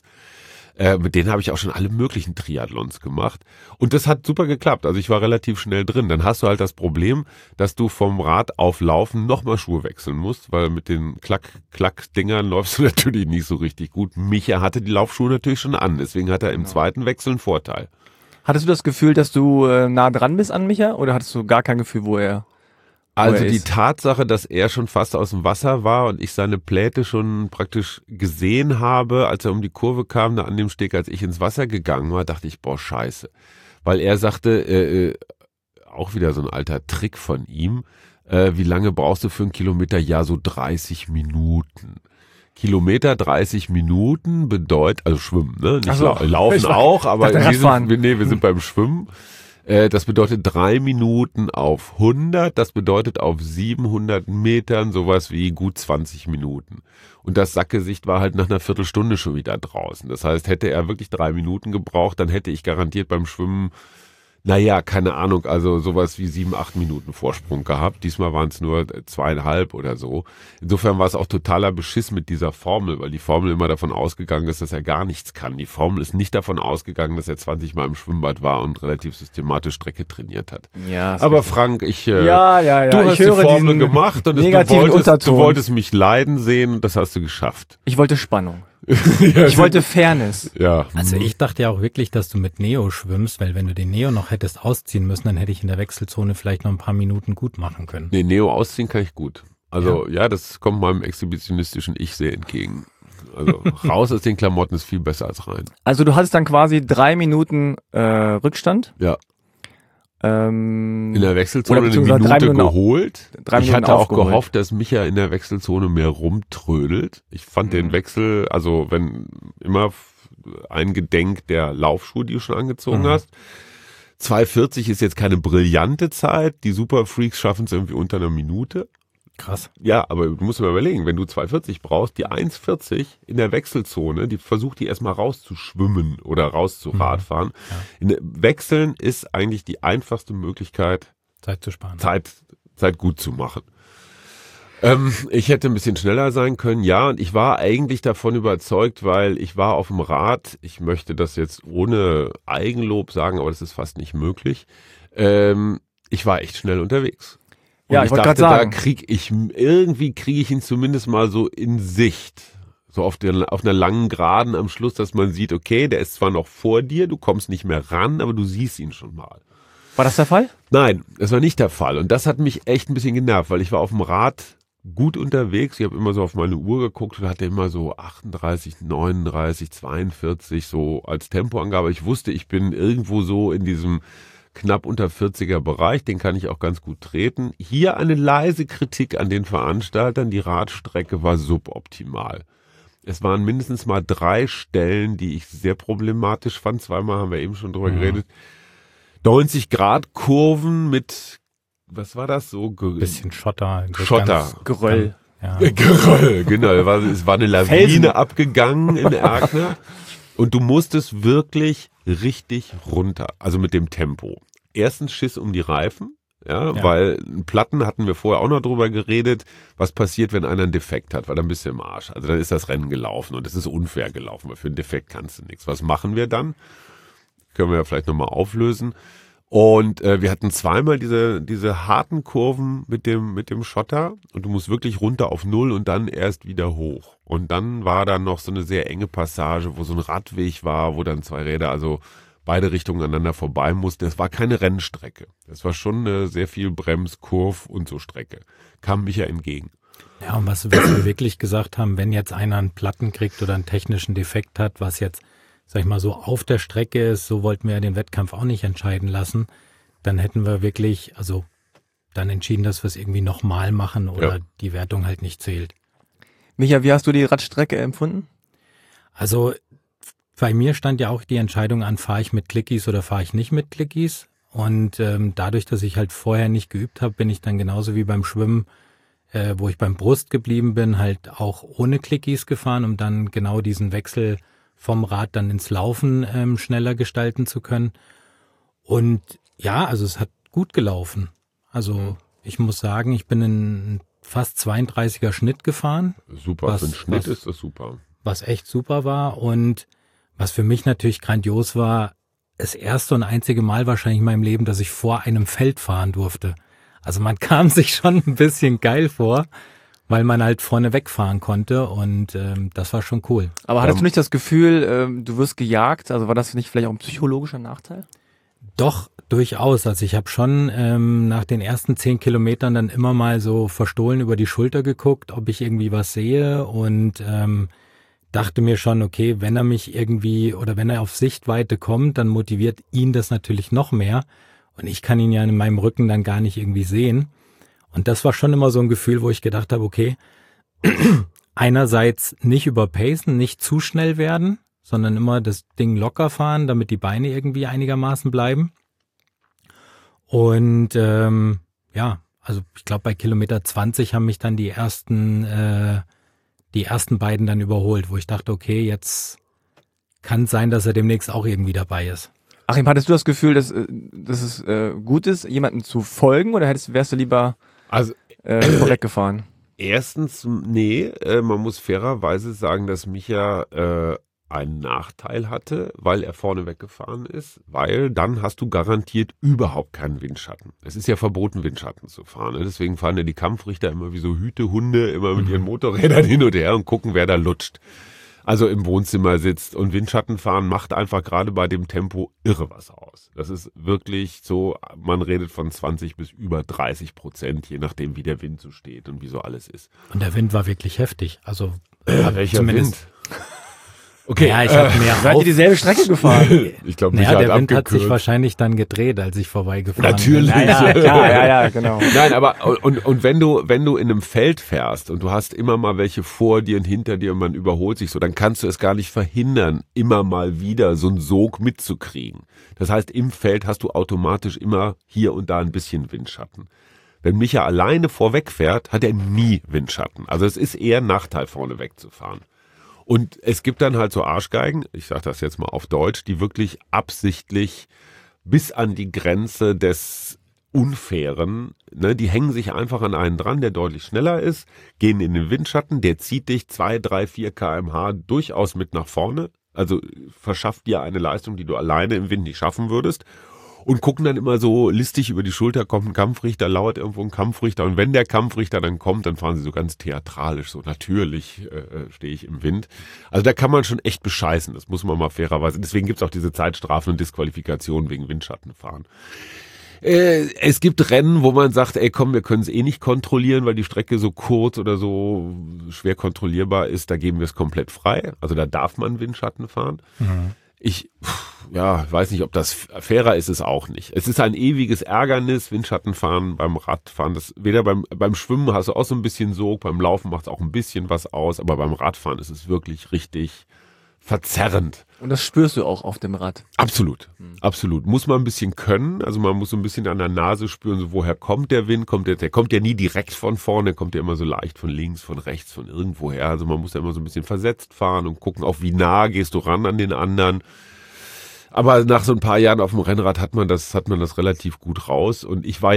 [SPEAKER 2] Mit denen habe ich auch schon alle möglichen Triathlons gemacht. Und das hat super geklappt. Also ich war relativ schnell drin. Dann hast du halt das Problem, dass du vom Rad auf Laufen nochmal Schuhe wechseln musst, weil mit den Klack-Dingern läufst du natürlich nicht so richtig gut. Micha hatte die Laufschuhe natürlich schon an. Deswegen hat er im zweiten Wechsel einen Vorteil.
[SPEAKER 1] Hattest du das Gefühl, dass du nah dran bist an Micha, oder hattest du gar kein Gefühl, wo er
[SPEAKER 2] Also die Tatsache, dass er schon fast aus dem Wasser war und ich seine Pläte schon praktisch gesehen habe, als er um die Kurve kam, da an dem Steg, als ich ins Wasser gegangen war, dachte ich, boah, scheiße. Weil er sagte, auch wieder so ein alter Trick von ihm, wie lange brauchst du für einen Kilometer? Ja, so 30 Minuten. Kilometer 30 Minuten bedeutet, also schwimmen, ne? Nicht laufen auch, aber wir sind beim Schwimmen. Das bedeutet 3 Minuten auf 100, das bedeutet auf 700 Metern sowas wie gut 20 Minuten. Und das Sackgesicht war halt nach einer Viertelstunde schon wieder draußen. Das heißt, hätte er wirklich 3 Minuten gebraucht, dann hätte ich garantiert beim Schwimmen, naja, keine Ahnung, also sowas wie 7, 8 Minuten Vorsprung gehabt. Diesmal waren es nur 2,5 oder so. Insofern war es auch totaler Beschiss mit dieser Formel, weil die Formel immer davon ausgegangen ist, dass er gar nichts kann. Die Formel ist nicht davon ausgegangen, dass er 20 Mal im Schwimmbad war und relativ systematisch Strecke trainiert hat. Ja, aber Frank, du hast die Formel gemacht und du wolltest mich leiden sehen und das hast du geschafft.
[SPEAKER 1] Ich wollte Spannung. Ich wollte Fairness.
[SPEAKER 2] Ja.
[SPEAKER 3] Also ich dachte ja auch wirklich, dass du mit Neo schwimmst, weil wenn du den Neo noch hättest ausziehen müssen, dann hätte ich in der Wechselzone vielleicht noch ein paar Minuten gut machen können.
[SPEAKER 2] Nee, Neo ausziehen kann ich gut. Also ja, das kommt meinem exhibitionistischen Ich sehr entgegen. Also raus aus den Klamotten ist viel besser als rein.
[SPEAKER 1] Also du hattest dann quasi 3 Minuten Rückstand.
[SPEAKER 2] Ja. In der Wechselzone eine Minute geholt. Ich hatte auch gehofft, dass Micha in der Wechselzone mehr rumtrödelt. Ich fand den Wechsel, also wenn immer eingedenk der Laufschuhe, die du schon angezogen hast. 2,40 ist jetzt keine brillante Zeit. Die Superfreaks schaffen es irgendwie unter einer Minute.
[SPEAKER 3] Krass.
[SPEAKER 2] Ja, aber du musst dir mal überlegen, wenn du 2,40 brauchst, die 1,40 in der Wechselzone, versucht die erstmal rauszuschwimmen oder rauszuradfahren. Ja. Wechseln ist eigentlich die einfachste Möglichkeit,
[SPEAKER 3] Zeit zu sparen.
[SPEAKER 2] Zeit gut zu machen. Ich hätte ein bisschen schneller sein können, ja, und ich war eigentlich davon überzeugt, weil ich war auf dem Rad, ich möchte das jetzt ohne Eigenlob sagen, aber das ist fast nicht möglich. Ich war echt schnell unterwegs. Und
[SPEAKER 1] ja, ich wollte gerade sagen,
[SPEAKER 2] da kriege ich ihn zumindest mal so in Sicht. So auf einer langen Geraden am Schluss, dass man sieht, okay, der ist zwar noch vor dir, du kommst nicht mehr ran, aber du siehst ihn schon mal.
[SPEAKER 1] War das der Fall?
[SPEAKER 2] Nein, das war nicht der Fall. Und das hat mich echt ein bisschen genervt, weil ich war auf dem Rad gut unterwegs. Ich habe immer so auf meine Uhr geguckt und hatte immer so 38, 39, 42 so als Tempoangabe. Ich wusste, ich bin irgendwo so in diesem knapp unter 40er Bereich, den kann ich auch ganz gut treten. Hier eine leise Kritik an den Veranstaltern, die Radstrecke war suboptimal. Es waren mindestens mal 3 Stellen, die ich sehr problematisch fand. 2-mal haben wir eben schon drüber geredet. 90-Grad-Kurven mit was war das so?
[SPEAKER 3] Bisschen Schotter.
[SPEAKER 2] Schotter.
[SPEAKER 1] Geröll.
[SPEAKER 3] Ja.
[SPEAKER 2] Geröll, genau. Es war eine Lawine
[SPEAKER 1] Felsen.
[SPEAKER 2] abgegangen im Erkner. Und du musstest wirklich richtig runter, also mit dem Tempo. Erstens Schiss um die Reifen, ja, weil Platten hatten wir vorher auch noch drüber geredet, was passiert, wenn einer einen Defekt hat, weil dann bist du im Arsch. Also dann ist das Rennen gelaufen und es ist unfair gelaufen, weil für einen Defekt kannst du nichts. Was machen wir dann? Können wir ja vielleicht nochmal auflösen. Und wir hatten zweimal diese harten Kurven mit dem Schotter und du musst wirklich runter auf 0 und dann erst wieder hoch. Und dann war da noch so eine sehr enge Passage, wo so ein Radweg war, wo dann zwei Räder, also beide Richtungen aneinander vorbei mussten. Das war keine Rennstrecke. Das war schon eine sehr viel Brems-, Kurv- und so Strecke. Kam Micha entgegen.
[SPEAKER 3] Ja, und was wir wirklich gesagt haben, wenn jetzt einer einen Platten kriegt oder einen technischen Defekt hat, was jetzt, sag ich mal, so auf der Strecke ist, so wollten wir ja den Wettkampf auch nicht entscheiden lassen, dann hätten wir wirklich, also dann entschieden, dass wir es irgendwie nochmal machen oder die Wertung halt nicht zählt.
[SPEAKER 1] Micha, wie hast du die Radstrecke empfunden?
[SPEAKER 3] Also bei mir stand ja auch die Entscheidung an, fahre ich mit Clickies oder fahre ich nicht mit Clickies. Und dadurch, dass ich halt vorher nicht geübt habe, bin ich dann genauso wie beim Schwimmen, wo ich beim Brust geblieben bin, halt auch ohne Clickies gefahren, um dann genau diesen Wechsel vom Rad dann ins Laufen schneller gestalten zu können. Und ja, also es hat gut gelaufen. Also ich muss sagen, ich bin in fast 32er Schnitt gefahren.
[SPEAKER 2] Super, für einen Schnitt ist das super.
[SPEAKER 3] Was echt super war und was für mich natürlich grandios war, das erste und einzige Mal wahrscheinlich in meinem Leben, dass ich vor einem Feld fahren durfte. Also man kam sich schon ein bisschen geil vor, weil man halt vorne wegfahren konnte und das war schon cool.
[SPEAKER 1] Aber hattest du nicht das Gefühl, du wirst gejagt? Also war das nicht vielleicht auch ein psychologischer Nachteil?
[SPEAKER 3] Doch, durchaus. Also ich habe schon nach den ersten 10 Kilometern dann immer mal so verstohlen über die Schulter geguckt, ob ich irgendwie was sehe und dachte mir schon, okay, wenn er mich irgendwie oder wenn er auf Sichtweite kommt, dann motiviert ihn das natürlich noch mehr und ich kann ihn ja in meinem Rücken dann gar nicht irgendwie sehen. Und das war schon immer so ein Gefühl, wo ich gedacht habe, okay, einerseits nicht überpacen, nicht zu schnell werden, sondern immer das Ding locker fahren, damit die Beine irgendwie einigermaßen bleiben. Und ja, also ich glaube bei Kilometer 20 haben mich dann die ersten beiden dann überholt, wo ich dachte, okay, jetzt kann es sein, dass er demnächst auch irgendwie dabei ist.
[SPEAKER 1] Achim, hattest du das Gefühl, dass es gut ist, jemandem zu folgen oder wärst du lieber vorweggefahren?
[SPEAKER 2] Erstens, nee, man muss fairerweise sagen, dass Micha einen Nachteil hatte, weil er vorne weggefahren ist, weil dann hast du garantiert überhaupt keinen Windschatten. Es ist ja verboten, Windschatten zu fahren. Ne? Deswegen fahren ja die Kampfrichter immer wie so Hütehunde immer mit ihren Motorrädern hin und her und gucken, wer da lutscht. Also im Wohnzimmer sitzt und Windschatten fahren macht einfach gerade bei dem Tempo irre was aus. Das ist wirklich so, man redet von 20 bis über 30%, je nachdem wie der Wind so steht und wie so alles ist.
[SPEAKER 3] Und der Wind war wirklich heftig. Also
[SPEAKER 2] welcher
[SPEAKER 3] zumindest
[SPEAKER 2] Wind? Okay,
[SPEAKER 3] ja, ich habe mehr
[SPEAKER 1] Seid ihr dieselbe Strecke gefahren?
[SPEAKER 2] Ich glaube,
[SPEAKER 3] naja,
[SPEAKER 2] Micha
[SPEAKER 3] der Wind hat sich
[SPEAKER 2] abgekürzt.
[SPEAKER 3] wahrscheinlich dann gedreht, als ich vorbeigefahren
[SPEAKER 2] Natürlich.
[SPEAKER 3] bin.
[SPEAKER 1] Ja, klar, ja, genau.
[SPEAKER 2] Nein, aber und wenn du in einem Feld fährst und du hast immer mal welche vor dir und hinter dir und man überholt sich so, dann kannst du es gar nicht verhindern, immer mal wieder so einen Sog mitzukriegen. Das heißt, im Feld hast du automatisch immer hier und da ein bisschen Windschatten. Wenn Micha alleine vorweg fährt, hat er nie Windschatten. Also es ist eher ein Nachteil, vorne wegzufahren. Und es gibt dann halt so Arschgeigen, ich sage das jetzt mal auf Deutsch, die wirklich absichtlich bis an die Grenze des Unfairen, ne, die hängen sich einfach an einen dran, der deutlich schneller ist, gehen in den Windschatten, der zieht dich 2, 3, 4 km/h durchaus mit nach vorne, also verschafft dir eine Leistung, die du alleine im Wind nicht schaffen würdest. Und gucken dann immer so listig über die Schulter, kommt ein Kampfrichter, lauert irgendwo ein Kampfrichter. Und wenn der Kampfrichter dann kommt, dann fahren sie so ganz theatralisch, so natürlich stehe ich im Wind. Also da kann man schon echt bescheißen, das muss man mal fairerweise. Deswegen gibt's auch diese Zeitstrafen und Disqualifikationen wegen Windschattenfahren. Es gibt Rennen, wo man sagt, ey komm, wir können es eh nicht kontrollieren, weil die Strecke so kurz oder so schwer kontrollierbar ist. Da geben wir es komplett frei. Also da darf man Windschatten fahren. Mhm. Ich weiß nicht, ob das fairer ist, es auch nicht. Es ist ein ewiges Ärgernis, Windschattenfahren beim Radfahren. Das weder beim Schwimmen hast du auch so ein bisschen Sog, beim Laufen macht es auch ein bisschen was aus, aber beim Radfahren ist es wirklich richtig verzerrend.
[SPEAKER 1] Und das spürst du auch auf dem Rad.
[SPEAKER 2] Absolut, absolut. Muss man ein bisschen können, also man muss so ein bisschen an der Nase spüren, so woher kommt der Wind, der kommt ja nie direkt von vorne, kommt ja immer so leicht von links, von rechts, von irgendwoher. Also man muss ja immer so ein bisschen versetzt fahren und gucken, auf wie nah gehst du ran an den anderen. Aber nach so ein paar Jahren auf dem Rennrad hat man das relativ gut raus. Und ich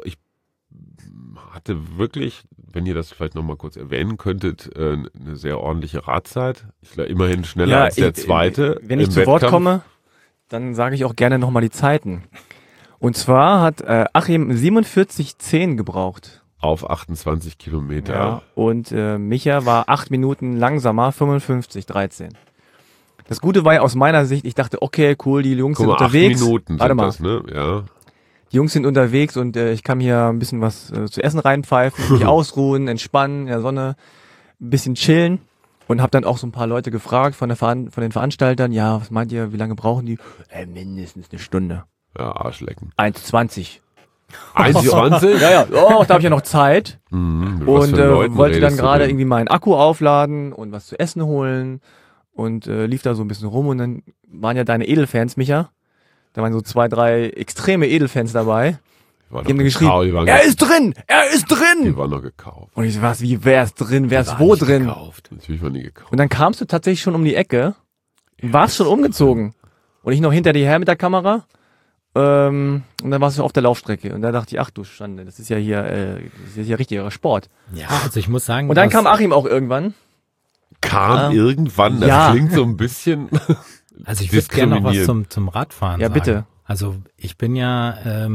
[SPEAKER 2] hatte wirklich, wenn ihr das vielleicht nochmal kurz erwähnen könntet, eine sehr ordentliche Radzeit. Ich war immerhin schneller als der Zweite.
[SPEAKER 1] Wenn ich zu Wort komme, dann sage ich auch gerne nochmal die Zeiten. Und zwar hat Achim 47,10 gebraucht.
[SPEAKER 2] Auf 28 Kilometer.
[SPEAKER 1] Ja, und Micha war 8 Minuten langsamer, 55,13. Das Gute war ja aus meiner Sicht, ich dachte, okay, cool, die Jungs sind unterwegs.
[SPEAKER 2] 8 Minuten
[SPEAKER 1] Warte
[SPEAKER 2] sind
[SPEAKER 1] mal.
[SPEAKER 2] das, ne? Ja.
[SPEAKER 1] Die Jungs sind unterwegs und ich kann hier ein bisschen was zu essen reinpfeifen, mich ausruhen, entspannen, in der Sonne, ein bisschen chillen und habe dann auch so ein paar Leute gefragt von den Veranstaltern, ja, was meint ihr, wie lange brauchen die? Mindestens eine Stunde.
[SPEAKER 2] Ja, Arschlecken.
[SPEAKER 1] 1,20.
[SPEAKER 2] 1,20?
[SPEAKER 1] Ja, da habe ich ja noch Zeit
[SPEAKER 2] Mit was
[SPEAKER 1] und
[SPEAKER 2] für Leuten
[SPEAKER 1] wollte dann
[SPEAKER 2] redest du
[SPEAKER 1] gerade
[SPEAKER 2] denn?
[SPEAKER 1] irgendwie meinen Akku aufladen und was zu essen holen und lief da so ein bisschen rum und dann waren ja deine Edelfans, Micha. Da waren so 2, 3 extreme Edelfans dabei.
[SPEAKER 2] War
[SPEAKER 1] Die haben
[SPEAKER 2] noch
[SPEAKER 1] mir
[SPEAKER 2] gekauft,
[SPEAKER 1] geschrieben, er ist drin! Er ist
[SPEAKER 2] Die
[SPEAKER 1] drin!
[SPEAKER 2] waren noch gekauft.
[SPEAKER 1] Und ich so, was, wie, wer ist drin? Wer ist
[SPEAKER 3] War
[SPEAKER 1] wo
[SPEAKER 3] nicht
[SPEAKER 1] drin?
[SPEAKER 3] gekauft.
[SPEAKER 2] Natürlich waren die gekauft.
[SPEAKER 1] Und dann kamst du tatsächlich schon um die Ecke, warst schon umgezogen. Und ich noch hinter dir her mit der Kamera. Und dann warst du auf der Laufstrecke. Und da dachte ich, ach du Schande, das ist ja hier richtiger Sport.
[SPEAKER 3] Ja, also ich muss sagen,
[SPEAKER 1] Und dann
[SPEAKER 3] dass-
[SPEAKER 1] kam Achim auch irgendwann.
[SPEAKER 2] Kam irgendwann, das
[SPEAKER 1] ja.
[SPEAKER 2] klingt so ein bisschen
[SPEAKER 3] Also ich würde gerne noch was
[SPEAKER 2] diskriminierend.
[SPEAKER 3] zum Radfahren
[SPEAKER 1] Ja,
[SPEAKER 3] sagen.
[SPEAKER 1] bitte.
[SPEAKER 3] Also ich bin ja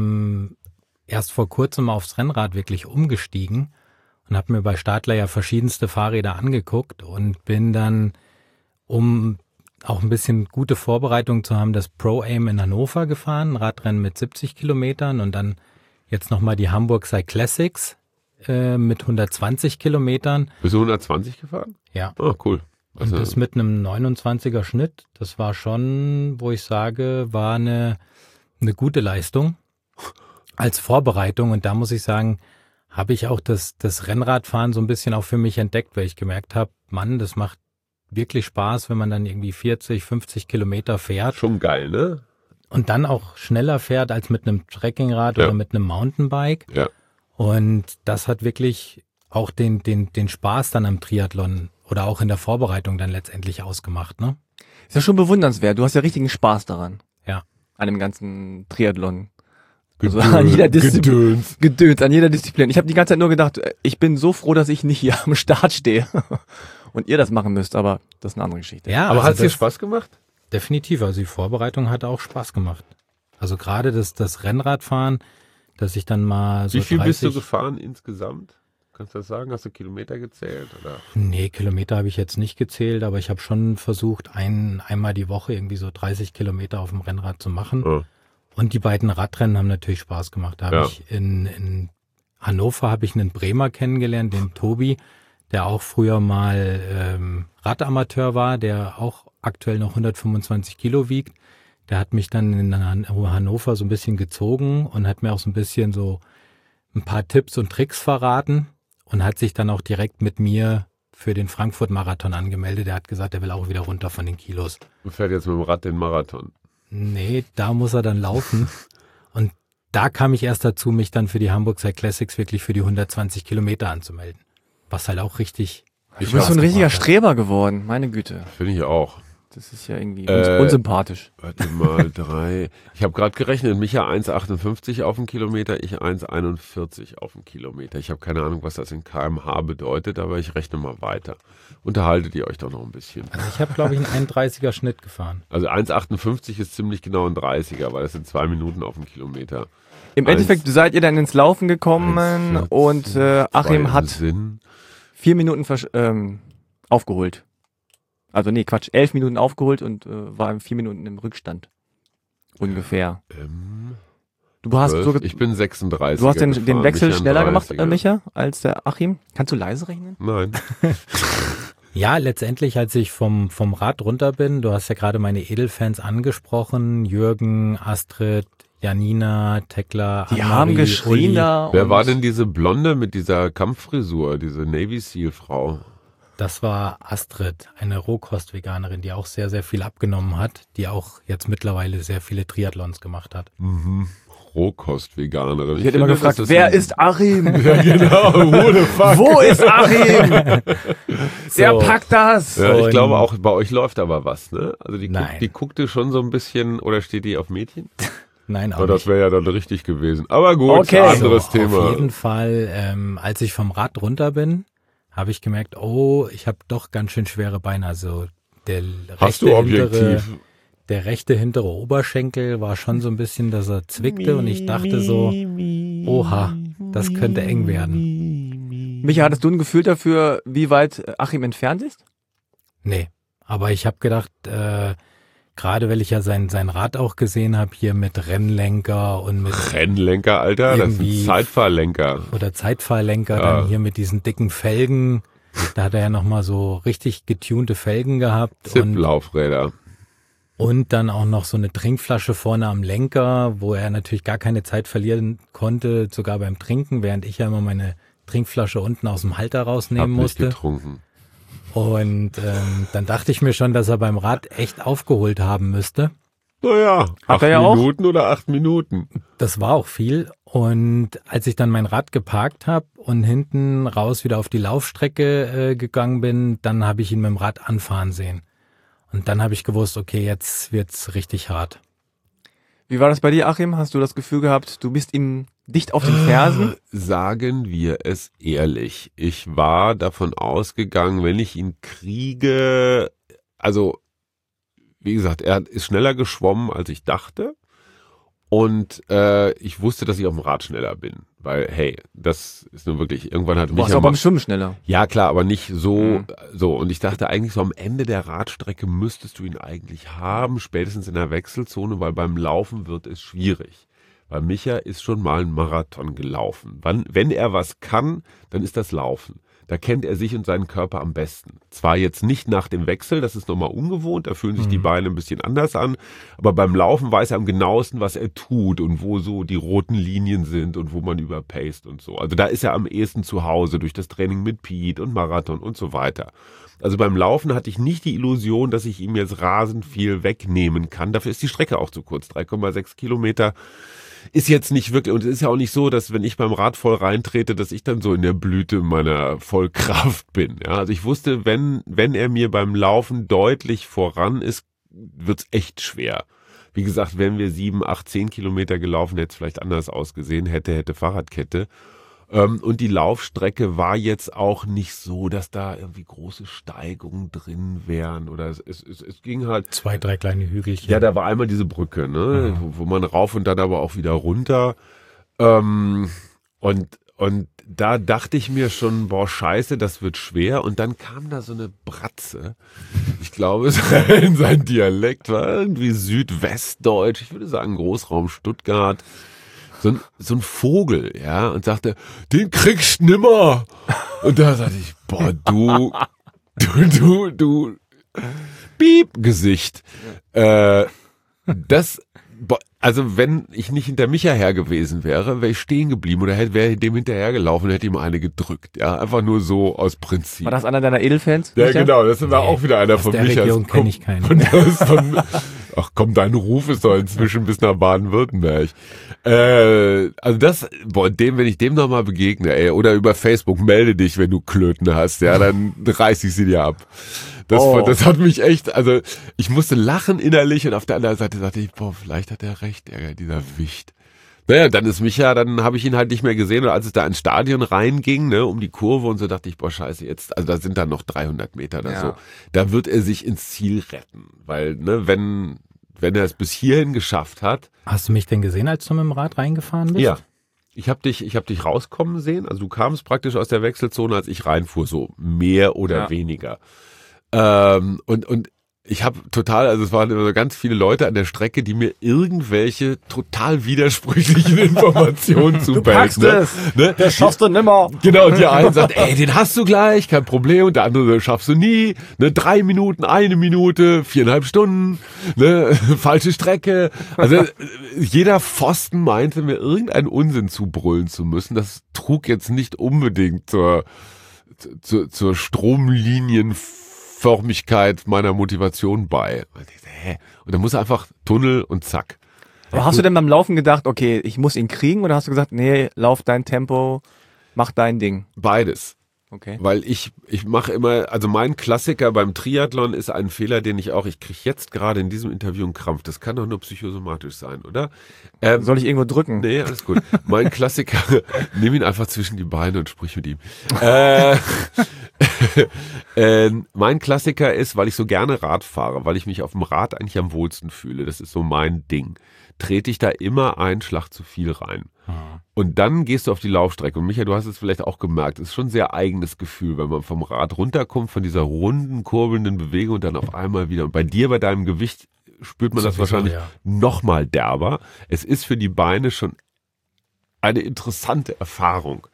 [SPEAKER 3] erst vor kurzem aufs Rennrad wirklich umgestiegen und habe mir bei Stadler ja verschiedenste Fahrräder angeguckt und bin dann, um auch ein bisschen gute Vorbereitung zu haben, das Pro-Am in Hannover gefahren, ein Radrennen mit 70 Kilometern und dann jetzt nochmal die Hamburg Cyclassics mit 120 Kilometern.
[SPEAKER 2] Bist du 120 gefahren?
[SPEAKER 3] Ja.
[SPEAKER 2] Ah, cool.
[SPEAKER 3] Und das mit einem 29er Schnitt, das war schon, wo ich sage, war eine gute Leistung als Vorbereitung. Und da muss ich sagen, habe ich auch das Rennradfahren so ein bisschen auch für mich entdeckt, weil ich gemerkt habe, Mann, das macht wirklich Spaß, wenn man dann irgendwie 40, 50 Kilometer fährt
[SPEAKER 2] Schon geil, ne?
[SPEAKER 3] und dann auch schneller fährt als mit einem Trekkingrad
[SPEAKER 2] Ja.
[SPEAKER 3] oder mit einem Mountainbike.
[SPEAKER 2] Ja.
[SPEAKER 3] Und das hat wirklich auch den Spaß dann am Triathlon oder auch in der Vorbereitung dann letztendlich ausgemacht, ne?
[SPEAKER 1] Ist ja schon bewundernswert. Du hast ja richtigen Spaß daran.
[SPEAKER 3] Ja.
[SPEAKER 1] An dem ganzen Triathlon.
[SPEAKER 2] Gedöns,
[SPEAKER 1] Also an jeder Disziplin.
[SPEAKER 2] Gedöns.
[SPEAKER 1] Gedöns, an jeder Disziplin. Ich habe die ganze Zeit nur gedacht, ich bin so froh, dass ich nicht hier am Start stehe. Und ihr das machen müsst, aber das ist eine andere Geschichte.
[SPEAKER 3] Ja,
[SPEAKER 2] Aber
[SPEAKER 3] also
[SPEAKER 2] hat es dir
[SPEAKER 3] das-
[SPEAKER 2] Spaß gemacht?
[SPEAKER 3] Definitiv, also die Vorbereitung hat auch Spaß gemacht. Also gerade das Rennradfahren, dass ich dann mal so
[SPEAKER 2] Wie viel bist du
[SPEAKER 3] 30
[SPEAKER 2] gefahren insgesamt? Kannst du das sagen? Hast du Kilometer gezählt? Oder?
[SPEAKER 3] Nee, Kilometer habe ich jetzt nicht gezählt, aber ich habe schon versucht, einmal die Woche irgendwie so 30 Kilometer auf dem Rennrad zu machen.
[SPEAKER 2] Ja.
[SPEAKER 3] Und die beiden Radrennen haben natürlich Spaß gemacht. Da habe
[SPEAKER 2] Ja.
[SPEAKER 3] ich in Hannover habe ich einen Bremer kennengelernt, den Tobi, der auch früher mal Radamateur war, der auch aktuell noch 125 Kilo wiegt. Der hat mich dann in Hannover so ein bisschen gezogen und hat mir auch so ein bisschen so ein paar Tipps und Tricks verraten und hat sich dann auch direkt mit mir für den Frankfurt-Marathon angemeldet. Er hat gesagt, er will auch wieder runter von den Kilos.
[SPEAKER 2] Du fährst jetzt mit dem Rad den Marathon.
[SPEAKER 3] Nee, da muss er dann laufen. Und da kam ich erst dazu, mich dann für die Hamburg Cyclassics wirklich für die 120 Kilometer anzumelden. Was halt auch richtig
[SPEAKER 1] Du bist so ein richtiger Streber geworden, meine Güte.
[SPEAKER 2] Finde ich auch.
[SPEAKER 1] Das ist ja irgendwie unsympathisch.
[SPEAKER 2] Warte mal, 3. Ich habe gerade gerechnet, Micha 1,58 auf den Kilometer, ich 1,41 auf den Kilometer. Ich habe keine Ahnung, was das in kmh bedeutet, aber ich rechne mal weiter. Unterhaltet ihr euch doch noch ein bisschen.
[SPEAKER 3] Also ich habe, glaube ich, einen 31er Schnitt gefahren.
[SPEAKER 2] Also 1,58 ist ziemlich genau ein 30er, weil das sind 2 Minuten auf den Kilometer.
[SPEAKER 1] Im Endeffekt seid ihr dann ins Laufen gekommen
[SPEAKER 2] 1,14,
[SPEAKER 1] und Achim
[SPEAKER 2] zwei im
[SPEAKER 1] hat
[SPEAKER 2] Sinn.
[SPEAKER 1] 4 Minuten aufgeholt. Also nee, Quatsch, 11 Minuten aufgeholt und war in 4 Minuten im Rückstand. Ungefähr. Du hast
[SPEAKER 2] 12. Ich bin 36.
[SPEAKER 1] du hast den Wechsel
[SPEAKER 2] Micha ein
[SPEAKER 1] schneller gemacht,
[SPEAKER 2] 30er.
[SPEAKER 1] Micha, als der Achim. Kannst du leise rechnen?
[SPEAKER 2] Nein.
[SPEAKER 3] Ja, letztendlich, als ich vom Rad runter bin, du hast ja gerade meine Edelfans angesprochen, Jürgen, Astrid, Janina, Tekla,
[SPEAKER 1] Die
[SPEAKER 3] Annemarie,
[SPEAKER 1] haben geschrien
[SPEAKER 3] Uli.
[SPEAKER 1] da.
[SPEAKER 2] Wer
[SPEAKER 1] und-
[SPEAKER 2] war denn diese Blonde mit dieser Kampffrisur, diese Navy Seal Frau?
[SPEAKER 3] Das war Astrid, eine Rohkost-Veganerin, die auch sehr, sehr viel abgenommen hat, die auch jetzt mittlerweile sehr viele Triathlons gemacht hat.
[SPEAKER 2] Rohkost-Veganerin.
[SPEAKER 1] Ich hätte immer gefragt, wer ist Achim?
[SPEAKER 2] Ja, genau. Who the fuck?
[SPEAKER 1] Wo ist Achim? Der
[SPEAKER 3] So.
[SPEAKER 1] packt das.
[SPEAKER 2] Ja, ich
[SPEAKER 3] Und-
[SPEAKER 2] glaube auch, bei euch läuft aber was, ne? Also
[SPEAKER 3] Nein.
[SPEAKER 2] die guckte schon so ein bisschen, oder steht die auf Mädchen?
[SPEAKER 3] Nein, auch
[SPEAKER 2] Aber das
[SPEAKER 3] nicht.
[SPEAKER 2] wäre ja dann richtig gewesen. Aber gut,
[SPEAKER 1] Okay.
[SPEAKER 2] anderes
[SPEAKER 3] So,
[SPEAKER 2] Thema.
[SPEAKER 3] Auf jeden Fall, als ich vom Rad runter bin, habe ich gemerkt, oh, ich habe doch ganz schön schwere Beine. Also der
[SPEAKER 2] Hast du objektiv?
[SPEAKER 3] der rechte hintere Oberschenkel war schon so ein bisschen, dass er zwickte und ich dachte so, oha, das könnte eng werden.
[SPEAKER 1] Micha, hattest du ein Gefühl dafür, wie weit Achim entfernt ist?
[SPEAKER 3] Nee, aber ich habe gedacht, gerade weil ich ja sein Rad auch gesehen habe, hier mit Rennlenker und mit
[SPEAKER 2] Rennlenker, Alter, das
[SPEAKER 3] Irgendwie-
[SPEAKER 2] sind Zeitfahrlenker.
[SPEAKER 3] oder Zeitfahrlenker,
[SPEAKER 2] Ja.
[SPEAKER 3] dann hier mit diesen dicken Felgen. Da hat er ja nochmal so richtig getunte Felgen gehabt
[SPEAKER 2] Zip-Laufräder.
[SPEAKER 3] und dann auch noch so eine Trinkflasche vorne am Lenker, wo er natürlich gar keine Zeit verlieren konnte, sogar beim Trinken, während ich ja immer meine Trinkflasche unten aus dem Halter
[SPEAKER 2] Hab
[SPEAKER 3] rausnehmen
[SPEAKER 2] nicht
[SPEAKER 3] musste.
[SPEAKER 2] getrunken.
[SPEAKER 3] Und dann dachte ich mir schon, dass er beim Rad echt aufgeholt haben müsste.
[SPEAKER 2] Naja,
[SPEAKER 1] Hat
[SPEAKER 2] 8
[SPEAKER 1] er ja auch.
[SPEAKER 2] Minuten oder 8 Minuten.
[SPEAKER 3] Das war auch viel. Und als ich dann mein Rad geparkt habe und hinten raus wieder auf die Laufstrecke gegangen bin, dann habe ich ihn mit dem Rad anfahren sehen. Und dann habe ich gewusst, okay, jetzt wird's richtig hart.
[SPEAKER 1] Wie war das bei dir, Achim? Hast du das Gefühl gehabt, du bist ihm dicht auf den Fersen?
[SPEAKER 2] Sagen wir es ehrlich. Ich war davon ausgegangen, wenn ich ihn kriege, also wie gesagt, er ist schneller geschwommen, als ich dachte. Und ich wusste, dass ich auf dem Rad schneller bin. Weil, hey, das ist nun wirklich, irgendwann hat
[SPEAKER 1] Du
[SPEAKER 2] mich
[SPEAKER 1] warst
[SPEAKER 2] ja
[SPEAKER 1] auch
[SPEAKER 2] mal,
[SPEAKER 1] beim Schwimmen schneller.
[SPEAKER 2] ja klar, aber nicht so,
[SPEAKER 1] Mhm.
[SPEAKER 2] so. Und ich dachte eigentlich so am Ende der Radstrecke müsstest du ihn eigentlich haben, spätestens in der Wechselzone, weil beim Laufen wird es schwierig. Weil Micha ist schon mal einen Marathon gelaufen. Wenn er was kann, dann ist das Laufen. Da kennt er sich und seinen Körper am besten. Zwar jetzt nicht nach dem Wechsel, das ist nochmal ungewohnt, da fühlen sich die Beine ein bisschen anders an, aber beim Laufen weiß er am genauesten, was er tut und wo so die roten Linien sind und wo man überpaced und so. Also da ist er am ehesten zu Hause durch das Training mit Pete und Marathon und so weiter. Also beim Laufen hatte ich nicht die Illusion, dass ich ihm jetzt rasend viel wegnehmen kann. Dafür ist die Strecke auch zu kurz. 3,6 Kilometer. Ist jetzt nicht wirklich, und es ist ja auch nicht so, dass wenn ich beim Rad voll reintrete, dass ich dann so in der Blüte meiner Vollkraft bin. Ja, also ich wusste, wenn er mir beim Laufen deutlich voran ist, wird's echt schwer. Wie gesagt, wenn wir 7, 8, 10 Kilometer gelaufen, hätte es vielleicht anders ausgesehen, hätte Fahrradkette. Und die Laufstrecke war jetzt auch nicht so, dass da irgendwie große Steigungen drin wären. Oder es ging halt.
[SPEAKER 3] 2, 3 kleine Hügelchen.
[SPEAKER 2] Ja, da war einmal diese Brücke, ne, wo man rauf und dann aber auch wieder runter. Und da dachte ich mir schon, boah, scheiße, das wird schwer. Und dann kam da so eine Bratze. Ich glaube, sein Dialekt war irgendwie südwestdeutsch. Ich würde sagen Großraum Stuttgart. So ein Vogel, ja, und sagte, den kriegst du nimmer. Und da sagte ich, boah, du, Piep, Gesicht. Also wenn ich nicht hinter Micha her gewesen wäre, wäre ich stehen geblieben oder wäre dem hinterhergelaufen und hätte ihm eine gedrückt. Ja, einfach nur so aus Prinzip.
[SPEAKER 1] War das einer deiner Edelfans?
[SPEAKER 2] Ja,
[SPEAKER 1] Micha?
[SPEAKER 2] genau, das war
[SPEAKER 3] Nee,
[SPEAKER 2] auch wieder einer
[SPEAKER 3] aus
[SPEAKER 2] von
[SPEAKER 3] der
[SPEAKER 2] Michas.
[SPEAKER 3] Region kenn ich keinen.
[SPEAKER 2] Ach komm, dein Ruf ist doch inzwischen bis nach Baden-Württemberg. Also dem, wenn ich dem nochmal begegne, ey, oder über Facebook, melde dich, wenn du Klöten hast, ja, dann reiß ich sie dir ab. Das hat mich echt, also ich musste lachen innerlich und auf der anderen Seite sagte ich, boah, vielleicht hat er recht, dieser Wicht. Naja, dann habe ich ihn halt nicht mehr gesehen und als es da ins Stadion reinging, ne, um die Kurve und so, dachte ich, boah, scheiße, jetzt, also da sind dann noch 300 Meter oder so. Da wird er sich ins Ziel retten, weil, ne, wenn er es bis hierhin geschafft hat.
[SPEAKER 3] Hast du mich denn gesehen, als du mit dem Rad reingefahren bist?
[SPEAKER 2] Ja. Ich hab dich rauskommen sehen, also du kamst praktisch aus der Wechselzone, als ich reinfuhr, so mehr oder weniger. Und ich habe also es waren immer so ganz viele Leute an der Strecke, die mir irgendwelche total widersprüchlichen Informationen zubelgen. Ne?
[SPEAKER 1] Das schaffst du nimmer.
[SPEAKER 2] Genau, und der eine sagt, ey, den hast du gleich, kein Problem. Und der andere, schaffst du nie. Ne, 3 Minuten, 1 Minute, 4,5 Stunden, ne, falsche Strecke. Also jeder Pfosten meinte mir irgendeinen Unsinn zubrüllen zu müssen. Das trug jetzt nicht unbedingt zur zur Stromlinienförmigkeit meiner Motivation bei. Und dann muss er einfach Tunnel und zack.
[SPEAKER 1] Aber hast du denn beim Laufen gedacht, okay, ich muss ihn kriegen, oder hast du gesagt, nee, lauf dein Tempo, mach dein Ding?
[SPEAKER 2] Beides.
[SPEAKER 1] Okay.
[SPEAKER 2] Weil ich mache immer, also mein Klassiker beim Triathlon ist ein Fehler, den ich kriege jetzt gerade in diesem Interview einen Krampf. Das kann doch nur psychosomatisch sein, oder?
[SPEAKER 1] Soll ich irgendwo drücken?
[SPEAKER 2] Nee, alles gut. Mein Klassiker, nimm ihn einfach zwischen die Beine und sprich mit ihm. Mein Klassiker ist, weil ich so gerne Rad fahre, weil ich mich auf dem Rad eigentlich am wohlsten fühle, das ist so mein Ding, trete ich da immer einen Schlag zu viel rein. Und dann gehst du auf die Laufstrecke. Und Micha, du hast es vielleicht auch gemerkt, es ist schon ein sehr eigenes Gefühl, wenn man vom Rad runterkommt, von dieser runden, kurbelnden Bewegung und dann auf einmal wieder. Und bei dir, bei deinem Gewicht, spürt man das wahrscheinlich noch mal derber. Es ist für die Beine schon eine interessante Erfahrung.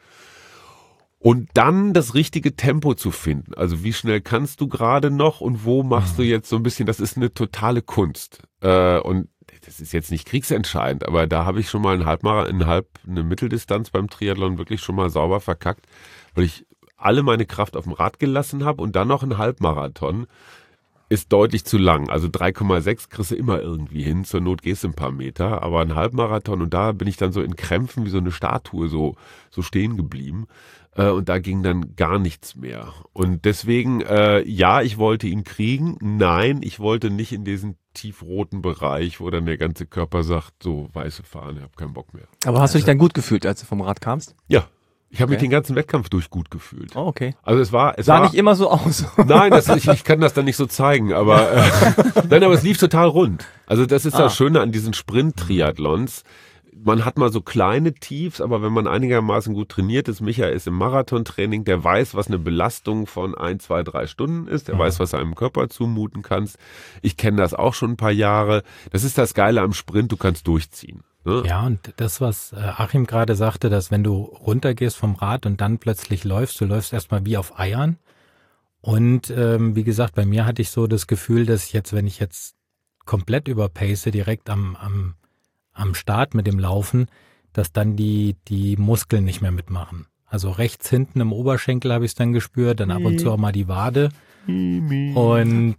[SPEAKER 2] Und dann das richtige Tempo zu finden. Also wie schnell kannst du gerade noch und wo machst du jetzt so ein bisschen, das ist eine totale Kunst. Und das ist jetzt nicht kriegsentscheidend, aber da habe ich schon mal eine Mitteldistanz beim Triathlon wirklich schon mal sauber verkackt, weil ich alle meine Kraft auf dem Rad gelassen habe und dann noch ein Halbmarathon ist deutlich zu lang. Also 3,6 kriegst du immer irgendwie hin, zur Not gehst du ein paar Meter, aber ein Halbmarathon und da bin ich dann so in Krämpfen wie so eine Statue so stehen geblieben. Und da ging dann gar nichts mehr. Und deswegen, ja, ich wollte ihn kriegen. Nein, ich wollte nicht in diesen tiefroten Bereich, wo dann der ganze Körper sagt, so weiße Fahne, ich habe keinen Bock mehr.
[SPEAKER 1] Aber hast du dich dann gut gefühlt, als du vom Rad kamst?
[SPEAKER 2] Ja, ich habe mich den ganzen Wettkampf durch gut gefühlt.
[SPEAKER 1] Oh, okay.
[SPEAKER 2] Also es
[SPEAKER 1] Sah
[SPEAKER 2] war
[SPEAKER 1] nicht immer so aus.
[SPEAKER 2] Nein, ich kann das dann nicht so zeigen, aber nein, aber es lief total rund. Also das ist das Schöne an diesen Sprint-Triathlons. Man hat mal so kleine Tiefs, aber wenn man einigermaßen gut trainiert ist, Micha ist im Marathontraining, der weiß, was eine Belastung von 1, 2, 3 Stunden ist, der weiß, was er einem Körper zumuten kannst. Ich kenne das auch schon ein paar Jahre. Das ist das Geile am Sprint, du kannst durchziehen. Ne?
[SPEAKER 3] Ja, und das, was Achim gerade sagte, dass wenn du runtergehst vom Rad und dann plötzlich läufst, du läufst erstmal wie auf Eiern. Und wie gesagt, bei mir hatte ich so das Gefühl, dass wenn ich jetzt komplett überpace, direkt am Start mit dem Laufen, dass dann die Muskeln nicht mehr mitmachen. Also rechts hinten im Oberschenkel habe ich es dann gespürt, dann ab und zu auch mal die Wade. Und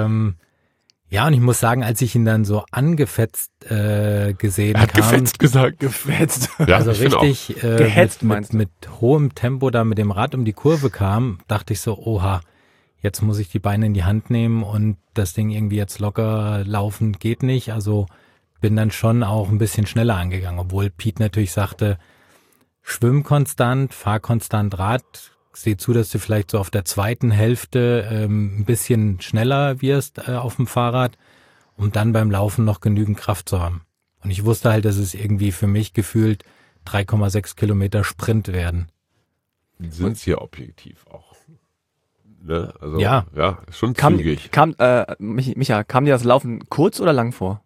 [SPEAKER 3] und ich muss sagen, als ich ihn dann so angefetzt gesehen habe.
[SPEAKER 2] Gefetzt gesagt. Gefetzt. Ja,
[SPEAKER 3] Also richtig
[SPEAKER 1] gehetzt,
[SPEAKER 3] mit hohem Tempo da mit dem Rad um die Kurve kam, dachte ich so, oha, jetzt muss ich die Beine in die Hand nehmen und das Ding irgendwie jetzt locker laufen geht nicht. Also bin dann schon auch ein bisschen schneller angegangen, obwohl Piet natürlich sagte, schwimm konstant, fahr konstant Rad, seh zu, dass du vielleicht so auf der zweiten Hälfte ein bisschen schneller wirst auf dem Fahrrad, um dann beim Laufen noch genügend Kraft zu haben. Und ich wusste halt, dass es irgendwie für mich gefühlt 3,6 Kilometer Sprint werden.
[SPEAKER 2] Sind es hier objektiv auch. Ne? Also,
[SPEAKER 1] ja,
[SPEAKER 2] schon
[SPEAKER 1] zügig. Micha, kam dir das Laufen kurz oder lang vor?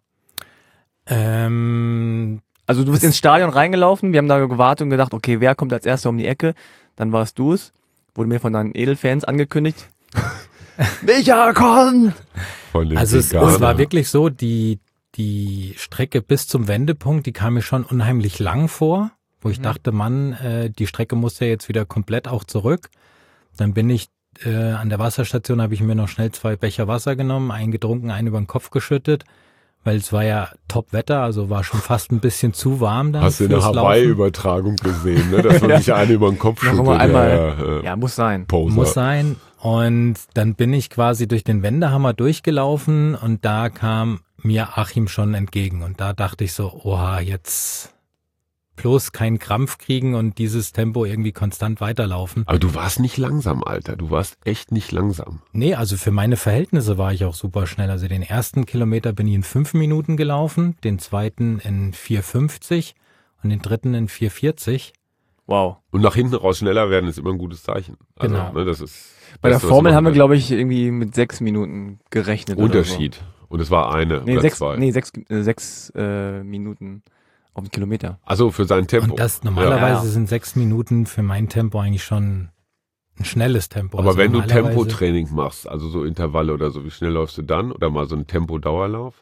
[SPEAKER 1] Also du bist ins Stadion reingelaufen, wir haben da gewartet und gedacht, okay, wer kommt als Erster um die Ecke? Dann warst du es. Wurde mir von deinen Edelfans angekündigt. Micha, komm!
[SPEAKER 3] Also es war wirklich so, die Strecke bis zum Wendepunkt, die kam mir schon unheimlich lang vor, wo ich dachte, Mann, die Strecke muss ja jetzt wieder komplett auch zurück. Dann bin ich an der Wasserstation, habe ich mir noch schnell 2 Becher Wasser genommen, einen getrunken, einen über den Kopf geschüttet. Weil es war ja Top-Wetter, also war schon fast ein bisschen zu warm dann.
[SPEAKER 2] Hast du eine Hawaii-Übertragung gesehen, ne? Dass man sich eine über den Kopf schüttelt.
[SPEAKER 1] Ja, muss sein.
[SPEAKER 2] Poser.
[SPEAKER 3] Muss sein. Und dann bin ich quasi durch den Wendehammer durchgelaufen und da kam mir Achim schon entgegen. Und da dachte ich so, oha, jetzt bloß keinen Krampf kriegen und dieses Tempo irgendwie konstant weiterlaufen.
[SPEAKER 2] Aber du warst nicht langsam, Alter. Du warst echt nicht langsam.
[SPEAKER 3] Nee, also für meine Verhältnisse war ich auch super schnell. Also den ersten Kilometer bin ich in 5 Minuten gelaufen, den zweiten in 4,50 und den dritten in 4,40.
[SPEAKER 1] Wow.
[SPEAKER 2] Und nach hinten raus schneller werden ist immer ein gutes Zeichen. Also,
[SPEAKER 3] Genau.
[SPEAKER 2] Ne, das ist
[SPEAKER 1] bei der Formel haben wir, glaube ich, irgendwie mit 6 Minuten gerechnet.
[SPEAKER 2] Unterschied.
[SPEAKER 1] Oder so.
[SPEAKER 2] Und es war eine
[SPEAKER 1] Nee,
[SPEAKER 2] oder 2.
[SPEAKER 1] 6 Minuten auf den Kilometer.
[SPEAKER 2] Also für sein Tempo.
[SPEAKER 3] Und das normalerweise sind 6 Minuten für mein Tempo eigentlich schon ein schnelles Tempo.
[SPEAKER 2] Aber
[SPEAKER 3] also
[SPEAKER 2] wenn du Tempotraining machst, also so Intervalle oder so, wie schnell läufst du dann? Oder mal so ein Tempo-Dauerlauf?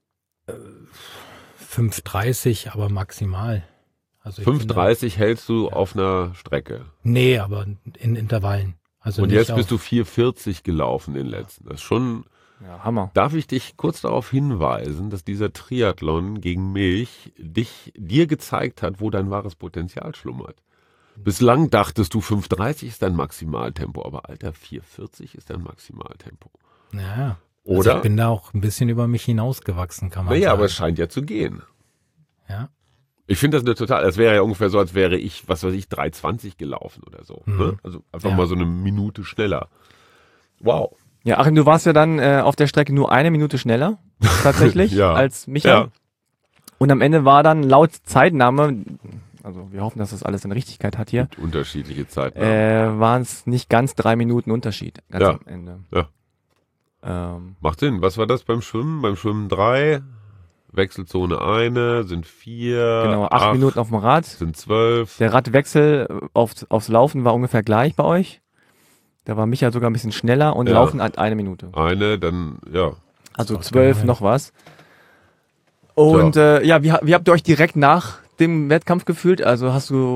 [SPEAKER 3] 5,30, aber maximal. Also
[SPEAKER 2] 5,30 hältst du auf einer Strecke?
[SPEAKER 3] Nee, aber in Intervallen. Also
[SPEAKER 2] Und
[SPEAKER 3] nicht
[SPEAKER 2] jetzt
[SPEAKER 3] auf-
[SPEAKER 2] bist du 4,40 gelaufen, den letzten. Das ist schon...
[SPEAKER 1] Ja, Hammer.
[SPEAKER 2] Darf ich dich kurz darauf hinweisen, dass dieser Triathlon gegen mich dir gezeigt hat, wo dein wahres Potenzial schlummert? Bislang dachtest du, 5,30 ist dein Maximaltempo, aber Alter, 4,40 ist dein Maximaltempo.
[SPEAKER 3] Ja.
[SPEAKER 2] Oder?
[SPEAKER 3] Also ich bin da auch ein bisschen über mich hinausgewachsen, kann man
[SPEAKER 2] Naja,
[SPEAKER 3] sagen.
[SPEAKER 2] aber es scheint ja zu gehen.
[SPEAKER 3] Ja.
[SPEAKER 2] Ich finde das das wäre ja ungefähr so, als wäre ich, 3,20 gelaufen oder so.
[SPEAKER 3] Mhm.
[SPEAKER 2] Ne? Also einfach
[SPEAKER 3] Ja.
[SPEAKER 2] mal so eine Minute schneller. Wow.
[SPEAKER 1] Ja, Achim, du warst ja dann auf der Strecke nur 1 Minute schneller, tatsächlich,
[SPEAKER 2] Ja.
[SPEAKER 1] als Micha.
[SPEAKER 2] Ja.
[SPEAKER 1] Und am Ende war dann laut Zeitnahme, also wir hoffen, dass das alles eine Richtigkeit hat hier,
[SPEAKER 2] Unterschiedliche Zeiten.
[SPEAKER 1] waren es nicht ganz 3 Minuten Unterschied ganz
[SPEAKER 2] Ja.
[SPEAKER 1] am Ende.
[SPEAKER 2] Ja.
[SPEAKER 1] Ähm,
[SPEAKER 2] Macht Sinn. Was war das beim Schwimmen? Beim Schwimmen 3, Wechselzone 1, sind 4,
[SPEAKER 1] genau, 8 Minuten auf dem Rad.
[SPEAKER 2] sind 12.
[SPEAKER 1] Der Radwechsel aufs Laufen war ungefähr gleich bei euch. Da war Micha sogar ein bisschen schneller und
[SPEAKER 2] Ja.
[SPEAKER 1] Laufen hat 1 Minute.
[SPEAKER 2] Eine, dann, ja.
[SPEAKER 1] Also
[SPEAKER 3] Das ist
[SPEAKER 1] 12
[SPEAKER 3] gemein.
[SPEAKER 1] noch was. Und wie habt ihr euch direkt nach dem Wettkampf gefühlt? Also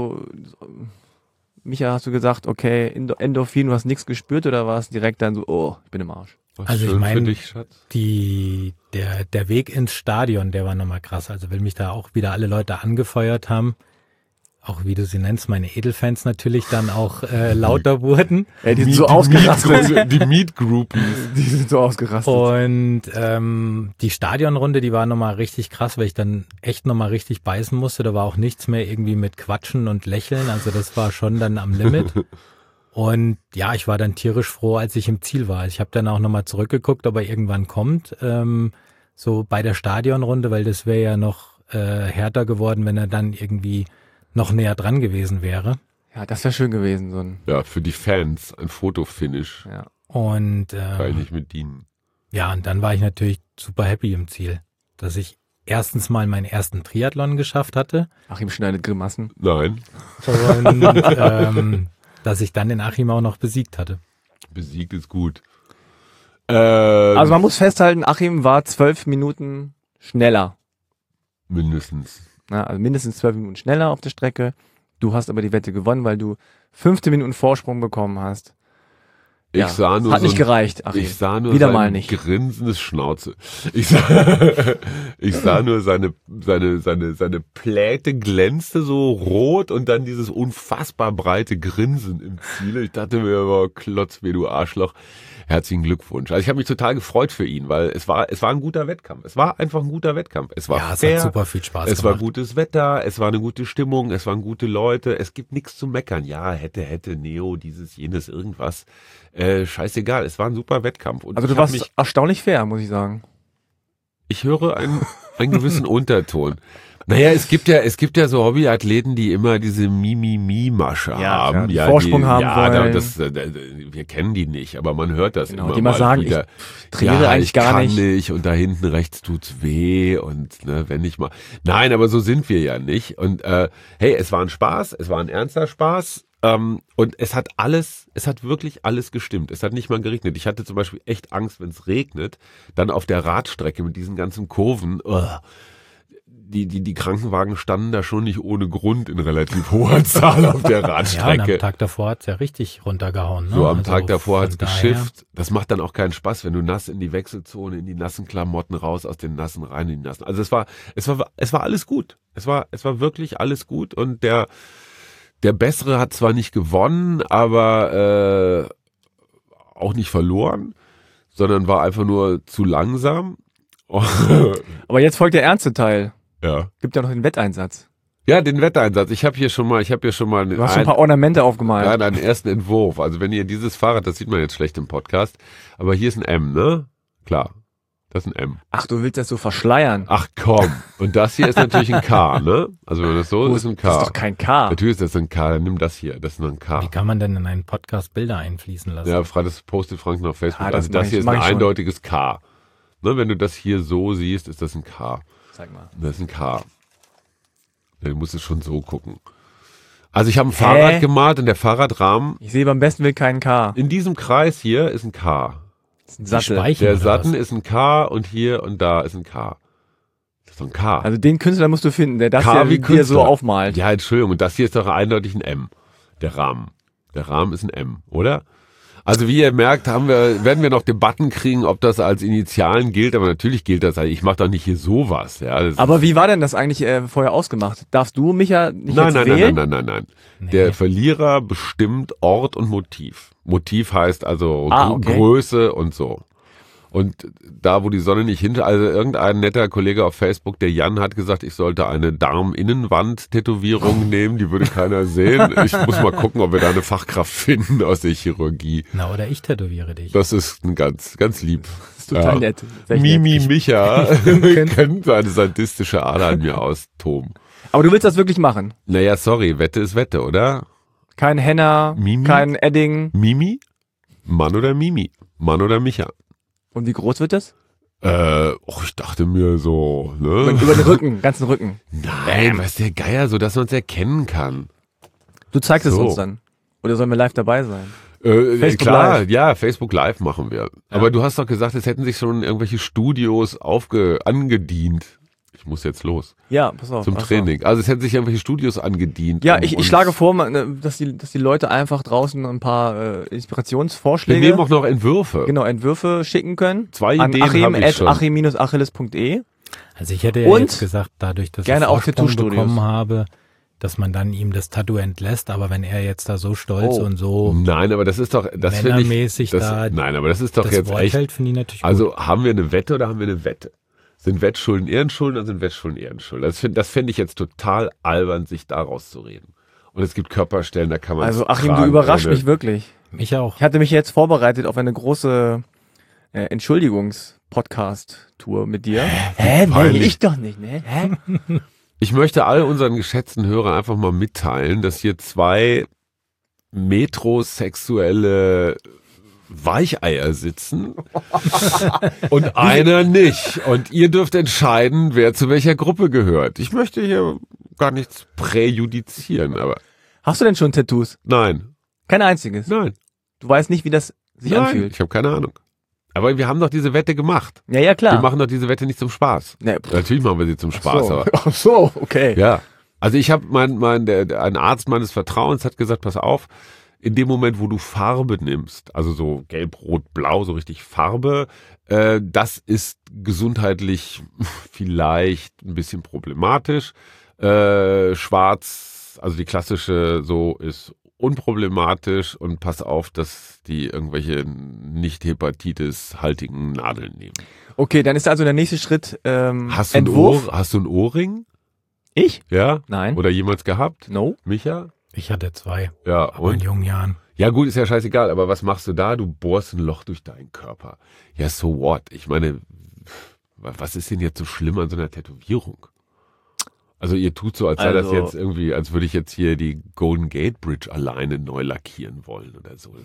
[SPEAKER 1] Micha, hast du gesagt, okay, Endorphin, du hast nichts gespürt oder war es direkt dann so, oh, ich bin im Arsch?
[SPEAKER 2] Was
[SPEAKER 3] Also ich
[SPEAKER 2] schön für
[SPEAKER 3] mein,
[SPEAKER 2] dich, Schatz.
[SPEAKER 3] Der Weg ins Stadion, der war nochmal krass. Also weil mich da auch wieder alle Leute angefeuert haben, auch wie du sie nennst, meine Edelfans natürlich dann auch lauter wurden.
[SPEAKER 1] Ey, die sind so ausgerastet.
[SPEAKER 2] Die Meet Groupies.
[SPEAKER 1] Die sind so ausgerastet.
[SPEAKER 3] Und die Stadionrunde, die war nochmal richtig krass, weil ich dann echt nochmal richtig beißen musste. Da war auch nichts mehr irgendwie mit Quatschen und Lächeln. Also das war schon dann am Limit. Und ja, ich war dann tierisch froh, als ich im Ziel war. Ich habe dann auch nochmal zurückgeguckt, ob er irgendwann kommt, so bei der Stadionrunde, weil das wäre ja noch härter geworden, wenn er dann irgendwie noch näher dran gewesen wäre.
[SPEAKER 1] Ja, das wäre schön gewesen, so ein,
[SPEAKER 2] Ja, für die Fans ein Fotofinish.
[SPEAKER 1] ja.
[SPEAKER 3] Und
[SPEAKER 2] Kann ich nicht mit dienen.
[SPEAKER 3] ja, und dann war ich natürlich super happy im Ziel, dass ich erstens mal meinen ersten Triathlon geschafft hatte
[SPEAKER 1] Achim schneidet Grimassen.
[SPEAKER 2] Nein,
[SPEAKER 3] und dass ich dann den Achim auch noch besiegt hatte.
[SPEAKER 2] besiegt ist gut.
[SPEAKER 1] Also man muss festhalten, Achim war 12 Minuten schneller.
[SPEAKER 2] Mindestens.
[SPEAKER 1] Ja, also mindestens 12 Minuten schneller auf der Strecke. Du hast aber die Wette gewonnen, weil du 15 Minuten Vorsprung bekommen hast.
[SPEAKER 2] Ich
[SPEAKER 1] Ja,
[SPEAKER 2] sah nur
[SPEAKER 1] hat
[SPEAKER 2] so
[SPEAKER 1] nicht
[SPEAKER 2] ein-
[SPEAKER 1] gereicht, Achim.
[SPEAKER 2] Ich sah nur
[SPEAKER 1] Wieder
[SPEAKER 2] sein
[SPEAKER 1] mal nicht.
[SPEAKER 2] grinsendes Schnauze. Ich sah nur seine Pläte glänzte so rot und dann dieses unfassbar breite Grinsen im Ziel. Ich dachte mir immer, Klotz, wie du Arschloch. Herzlichen Glückwunsch. Also ich habe mich total gefreut für ihn, weil es war ein guter Wettkampf. Es war einfach ein guter Wettkampf. Es war
[SPEAKER 3] Ja, es
[SPEAKER 2] fair.
[SPEAKER 3] hat super viel Spaß
[SPEAKER 2] Es war
[SPEAKER 3] gemacht.
[SPEAKER 2] gutes Wetter, es war eine gute Stimmung, es waren gute Leute, es gibt nichts zu meckern. Ja, hätte, Neo, dieses, jenes, irgendwas. Scheißegal, es war ein super Wettkampf. Und
[SPEAKER 1] Also du
[SPEAKER 2] ich hab
[SPEAKER 1] warst erstaunlich fair, muss ich sagen.
[SPEAKER 2] ich höre einen gewissen Unterton. Naja, es gibt ja so Hobbyathleten, die immer diese Mimimi-Masche
[SPEAKER 1] Ja,
[SPEAKER 2] haben.
[SPEAKER 1] klar, Vorsprung haben wollen.
[SPEAKER 2] Wir kennen die nicht, aber man hört das
[SPEAKER 1] Genau,
[SPEAKER 2] immer
[SPEAKER 1] die mal sagen,
[SPEAKER 2] wieder.
[SPEAKER 1] ich trainiere eigentlich
[SPEAKER 2] ich
[SPEAKER 1] gar
[SPEAKER 2] kann
[SPEAKER 1] nicht.
[SPEAKER 2] und da hinten rechts tut's weh und ne, wenn ich mal. Nein, aber so sind wir ja nicht. Und hey, es war ein Spaß, es war ein ernster Spaß. Und es hat wirklich alles gestimmt. Es hat nicht mal geregnet. Ich hatte zum Beispiel echt Angst, wenn es regnet, dann auf der Radstrecke mit diesen ganzen Kurven. Die Krankenwagen standen da schon nicht ohne Grund in relativ hoher Zahl auf der
[SPEAKER 3] Ja, und
[SPEAKER 2] Radstrecke.
[SPEAKER 3] am Tag davor hat's ja richtig runtergehauen. Ne?
[SPEAKER 2] So am
[SPEAKER 3] Also
[SPEAKER 2] Tag davor
[SPEAKER 3] von
[SPEAKER 2] hat's
[SPEAKER 3] daher-
[SPEAKER 2] geschifft. Das macht dann auch keinen Spaß, wenn du nass in die Wechselzone, in die nassen Klamotten raus, aus den nassen rein in die nassen. Also es war alles gut. Es war wirklich alles gut und der Bessere hat zwar nicht gewonnen, aber auch nicht verloren, sondern war einfach nur zu langsam.
[SPEAKER 1] Aber jetzt folgt der ernste Teil.
[SPEAKER 2] Ja.
[SPEAKER 1] Gibt ja noch den Wetteinsatz.
[SPEAKER 2] Ja, den Wetteinsatz. Ich habe hier schon mal
[SPEAKER 1] Du hast schon ein paar Ornamente aufgemalt.
[SPEAKER 2] einen ersten Entwurf. Also wenn ihr dieses Fahrrad, das sieht man jetzt schlecht im Podcast, aber hier ist ein M, ne? Klar. Das ist ein M.
[SPEAKER 1] Ach, du willst das so verschleiern.
[SPEAKER 2] Ach komm. Und das hier ist natürlich ein K, ne? Also wenn man das so ist ein K.
[SPEAKER 1] Das ist doch kein K.
[SPEAKER 2] Natürlich ist das ein K, dann nimm das hier. Das ist nur ein K.
[SPEAKER 3] Wie kann man denn in einen Podcast Bilder einfließen lassen?
[SPEAKER 2] Ja, das postet Frank noch auf Facebook.
[SPEAKER 1] Ah, das
[SPEAKER 2] also das
[SPEAKER 1] mach
[SPEAKER 2] hier
[SPEAKER 1] ich-
[SPEAKER 2] ist ein
[SPEAKER 1] mach ich schon.
[SPEAKER 2] eindeutiges K. Ne, wenn du das hier so siehst, ist das ein K.
[SPEAKER 1] Zeig mal.
[SPEAKER 2] Das ist ein K. Du musst es schon so gucken. Also ich habe ein Fahrrad gemalt und der Fahrradrahmen
[SPEAKER 1] Ich sehe beim besten Willen keinen K.
[SPEAKER 2] in diesem Kreis hier ist ein K.
[SPEAKER 1] Das ist ein
[SPEAKER 3] Die
[SPEAKER 1] Sattel.
[SPEAKER 3] Speichen
[SPEAKER 2] Der
[SPEAKER 3] oder
[SPEAKER 2] Satten
[SPEAKER 3] was?
[SPEAKER 2] ist ein K und hier und da ist ein K. Das ist doch ein K.
[SPEAKER 1] Also den Künstler musst du finden, der das
[SPEAKER 2] K
[SPEAKER 1] ja
[SPEAKER 2] wie
[SPEAKER 1] dir so
[SPEAKER 2] Künstler.
[SPEAKER 1] aufmalt.
[SPEAKER 2] Ja, Entschuldigung, und das hier ist doch eindeutig ein M. Der Rahmen. Der Rahmen ist ein M, oder? Also wie ihr merkt, werden wir noch Debatten kriegen, ob das als Initialen gilt, aber natürlich gilt das. Ich mache doch nicht hier sowas. Ja,
[SPEAKER 1] aber wie war denn das eigentlich vorher ausgemacht? Darfst du, Micha, nicht
[SPEAKER 2] nein,
[SPEAKER 1] jetzt
[SPEAKER 2] nein,
[SPEAKER 1] wählen?
[SPEAKER 2] Nein. Nee. Der Verlierer bestimmt Ort und Motiv. Motiv heißt also
[SPEAKER 1] okay.
[SPEAKER 2] Größe und so. Und da, wo die Sonne nicht hinter, also irgendein netter Kollege auf Facebook, der Jan, hat gesagt, ich sollte eine Darminnenwand-Tätowierung nehmen, die würde keiner sehen. Ich muss mal gucken, ob wir da eine Fachkraft finden aus der Chirurgie.
[SPEAKER 3] Na, oder ich tätowiere dich.
[SPEAKER 2] Das ist ganz, ganz lieb.
[SPEAKER 1] Das ist total nett.
[SPEAKER 2] Mimi Micha könnte seine sadistische Ader an mir austoben.
[SPEAKER 1] Aber du willst das wirklich machen?
[SPEAKER 2] Naja, sorry, Wette ist Wette, oder?
[SPEAKER 1] Kein Henna,
[SPEAKER 2] Mimi?
[SPEAKER 1] kein Edding.
[SPEAKER 2] Mimi? Mann oder Mimi? Mann oder Micha?
[SPEAKER 1] Und wie groß wird das?
[SPEAKER 2] Ich dachte mir so, ne?
[SPEAKER 1] Über den Rücken, ganzen Rücken.
[SPEAKER 2] Nein, was ist der Geier, so dass man es erkennen kann.
[SPEAKER 1] Du zeigst es
[SPEAKER 2] So.
[SPEAKER 1] uns dann. Oder sollen wir live dabei sein?
[SPEAKER 2] Facebook klar,
[SPEAKER 1] Live.
[SPEAKER 2] ja, Facebook Live machen wir. Aber du hast doch gesagt, es hätten sich schon irgendwelche Studios angedient. Ich muss jetzt los
[SPEAKER 1] Ja, pass auf.
[SPEAKER 2] zum
[SPEAKER 1] ach so.
[SPEAKER 2] Training. Also es hätten sich irgendwelche Studios angedient.
[SPEAKER 1] Ja,
[SPEAKER 2] um
[SPEAKER 1] ich
[SPEAKER 2] uns-
[SPEAKER 1] schlage vor, dass die Leute einfach draußen ein paar
[SPEAKER 2] Wir
[SPEAKER 1] Inspirationsvorschläge,
[SPEAKER 2] nehmen auch noch Entwürfe.
[SPEAKER 1] genau, Entwürfe schicken können.
[SPEAKER 2] Zwei
[SPEAKER 1] an
[SPEAKER 2] Ideen habe ich schon.
[SPEAKER 1] achim-achilles.de.
[SPEAKER 3] Also ich hätte ja
[SPEAKER 1] Und
[SPEAKER 3] jetzt gesagt, dadurch, dass
[SPEAKER 1] gerne
[SPEAKER 3] ich
[SPEAKER 1] auch
[SPEAKER 3] Vorsprung
[SPEAKER 1] Tattoo-Studios.
[SPEAKER 3] bekommen habe, dass man dann ihm das Tattoo entlässt, aber wenn er jetzt da so stolz
[SPEAKER 1] Oh.
[SPEAKER 3] und so
[SPEAKER 2] Nein, aber das ist doch, das finde
[SPEAKER 3] männermäßig
[SPEAKER 2] ich,
[SPEAKER 3] da
[SPEAKER 2] nein, aber das ist doch
[SPEAKER 3] das
[SPEAKER 2] jetzt
[SPEAKER 3] Wort
[SPEAKER 2] echt.
[SPEAKER 3] hält, finde ich natürlich gut.
[SPEAKER 2] Also haben wir eine Wette oder haben wir eine Wette? Sind Wettschulden Ehrenschulden oder sind Wettschulden Ehrenschulden? Das fände ich jetzt total albern, sich da rauszureden. Und es gibt Körperstellen, da kann man
[SPEAKER 1] Also Achim, du überraschst mich wirklich.
[SPEAKER 3] Mich auch.
[SPEAKER 1] Ich hatte mich jetzt vorbereitet auf eine große Entschuldigungs-Podcast-Tour mit dir. Hä?
[SPEAKER 2] peinlich.
[SPEAKER 1] Ich doch nicht, ne? Hä?
[SPEAKER 2] Ich möchte all unseren geschätzten Hörern einfach mal mitteilen, dass hier zwei metrosexuelle Weicheier sitzen und einer nicht. Und ihr dürft entscheiden, wer zu welcher Gruppe gehört. Ich möchte hier gar nichts präjudizieren, aber
[SPEAKER 1] Hast du denn schon Tattoos?
[SPEAKER 2] nein,
[SPEAKER 1] Kein einziges.
[SPEAKER 2] nein,
[SPEAKER 1] Du weißt nicht, wie das sich
[SPEAKER 2] nein,
[SPEAKER 1] anfühlt.
[SPEAKER 2] ich habe keine Ahnung. Aber wir haben doch diese Wette gemacht.
[SPEAKER 1] Ja, ja, klar.
[SPEAKER 2] Wir machen doch diese Wette nicht zum Spaß.
[SPEAKER 1] Nee,
[SPEAKER 2] Natürlich machen wir sie zum Spaß, aber
[SPEAKER 1] Ach so, okay.
[SPEAKER 2] ja. Also ich habe ein Arzt meines Vertrauens hat gesagt, pass auf, in dem Moment, wo du Farbe nimmst, also so gelb, rot, blau, so richtig Farbe, das ist gesundheitlich vielleicht ein bisschen problematisch. Schwarz, also die klassische so ist unproblematisch und pass auf, dass die irgendwelche nicht Hepatitis-haltigen Nadeln nehmen.
[SPEAKER 1] Okay, dann ist also der nächste Schritt
[SPEAKER 2] Hast du
[SPEAKER 1] Entwurf.
[SPEAKER 2] Hast du ein Ohrring?
[SPEAKER 1] Ich?
[SPEAKER 2] Ja?
[SPEAKER 1] Nein.
[SPEAKER 2] Oder jemals gehabt?
[SPEAKER 1] No.
[SPEAKER 2] Micha?
[SPEAKER 3] Ich hatte 2,
[SPEAKER 2] Ja,
[SPEAKER 3] aber in
[SPEAKER 2] und?
[SPEAKER 3] jungen Jahren.
[SPEAKER 2] Ja gut, ist ja scheißegal, aber was machst du da? Du bohrst ein Loch durch deinen Körper. Ja, so what? Ich meine, was ist denn jetzt so schlimm an so einer Tätowierung? Also ihr tut so, als sei das
[SPEAKER 1] Also-
[SPEAKER 2] jetzt irgendwie, als würde ich jetzt hier die Golden Gate Bridge alleine neu lackieren wollen oder so.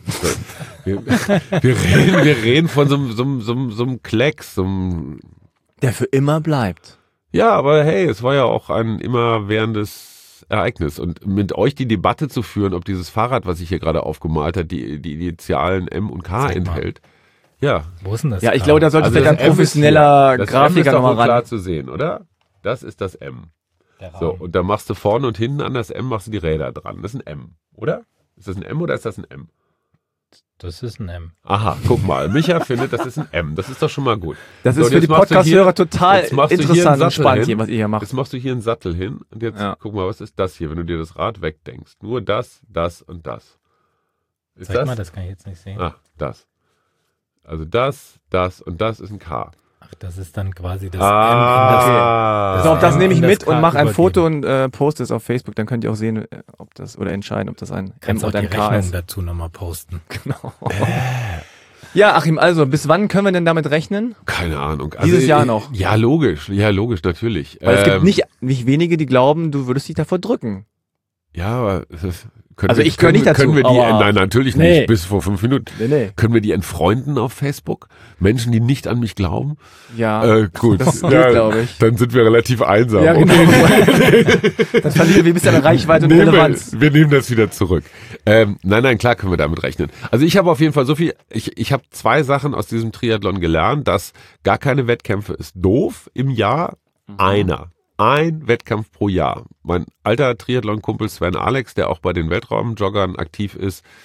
[SPEAKER 2] Wir reden von so einem Klecks,
[SPEAKER 1] Der für immer bleibt.
[SPEAKER 2] ja, aber hey, es war ja auch ein immerwährendes Ereignis. Und mit euch die Debatte zu führen, ob dieses Fahrrad, was ich hier gerade aufgemalt habe, die Initialen M und K
[SPEAKER 3] Zeig mal.
[SPEAKER 2] enthält. Ja.
[SPEAKER 3] Wo ist denn das?
[SPEAKER 1] Ja, ich glaube, da sollte
[SPEAKER 2] Also
[SPEAKER 1] vielleicht
[SPEAKER 2] das
[SPEAKER 1] ein
[SPEAKER 2] M ist
[SPEAKER 1] professioneller
[SPEAKER 2] hier. Das M
[SPEAKER 1] Grafiker
[SPEAKER 2] ist doch
[SPEAKER 1] nochmal
[SPEAKER 2] wohl klar
[SPEAKER 1] ran.
[SPEAKER 2] zu sehen, oder? Das ist das M.
[SPEAKER 3] Der
[SPEAKER 2] So,
[SPEAKER 3] Rahmen.
[SPEAKER 2] und da machst du vorne und hinten an das M machst du die Räder dran. Das ist ein M, oder? Ist das ein M oder ist das ein M?
[SPEAKER 3] Das ist ein M.
[SPEAKER 2] Aha, guck mal. Micha findet, das ist ein M. Das ist doch schon mal gut.
[SPEAKER 1] Das
[SPEAKER 2] So,
[SPEAKER 1] ist
[SPEAKER 2] und
[SPEAKER 1] für die
[SPEAKER 2] jetzt machst du
[SPEAKER 1] Podcast-Hörer
[SPEAKER 2] hier-
[SPEAKER 1] total
[SPEAKER 2] jetzt machst du hier einen
[SPEAKER 1] interessant und
[SPEAKER 2] Sattel
[SPEAKER 1] spannend
[SPEAKER 2] hin.
[SPEAKER 1] hier, was ihr hier macht.
[SPEAKER 2] Jetzt machst du hier einen Sattel hin und jetzt
[SPEAKER 1] Ja.
[SPEAKER 2] guck mal, was ist das hier, wenn du dir das Rad wegdenkst? Nur das, das und das. Ist
[SPEAKER 3] Zeig
[SPEAKER 2] das?
[SPEAKER 3] mal, das kann ich jetzt nicht sehen.
[SPEAKER 2] Ah, das. Also das und das ist ein K.
[SPEAKER 3] Ach, das ist dann quasi das
[SPEAKER 2] Ah,
[SPEAKER 1] So, das
[SPEAKER 3] M
[SPEAKER 1] nehme ich
[SPEAKER 3] in das
[SPEAKER 1] mit und
[SPEAKER 3] K
[SPEAKER 1] mache ein
[SPEAKER 3] übergeben.
[SPEAKER 1] Foto und poste es auf Facebook. Dann könnt ihr auch sehen, ob das oder entscheiden, ob das ein M
[SPEAKER 3] Kannst auch
[SPEAKER 1] oder
[SPEAKER 3] die
[SPEAKER 1] ein K
[SPEAKER 3] Rechnung
[SPEAKER 1] ist.
[SPEAKER 3] dazu nochmal posten.
[SPEAKER 1] Genau. Ja, Achim, also bis wann können wir denn damit rechnen?
[SPEAKER 2] keine Ahnung.
[SPEAKER 1] Dieses Jahr noch.
[SPEAKER 2] Ja, logisch, natürlich.
[SPEAKER 1] Weil es gibt nicht wenige, die glauben, du würdest dich davor drücken.
[SPEAKER 2] Ja, aber
[SPEAKER 1] Also ich gehöre nicht dazu,
[SPEAKER 2] Können wir die,
[SPEAKER 1] aber-
[SPEAKER 2] nein, natürlich
[SPEAKER 1] Nee.
[SPEAKER 2] nicht, bis vor 5 Minuten.
[SPEAKER 1] Nee.
[SPEAKER 2] Können wir die entfreunden auf Facebook? Menschen, die nicht an mich glauben?
[SPEAKER 1] Ja,
[SPEAKER 2] Gut.
[SPEAKER 1] das geht, glaube ich.
[SPEAKER 2] Dann sind wir relativ einsam.
[SPEAKER 1] Ja, genau. Dann verlieren wir ein bisschen an Reichweite und Relevanz.
[SPEAKER 2] Wir nehmen das wieder zurück. Nein, klar können wir damit rechnen. Also ich habe auf jeden Fall so viel, ich habe 2 Sachen aus diesem Triathlon gelernt, dass gar keine Wettkämpfe ist doof, im Jahr einer. Ein Wettkampf pro Jahr. Mein alter Triathlon-Kumpel Sven Alex, der auch bei den Weltraumjoggern aktiv ist,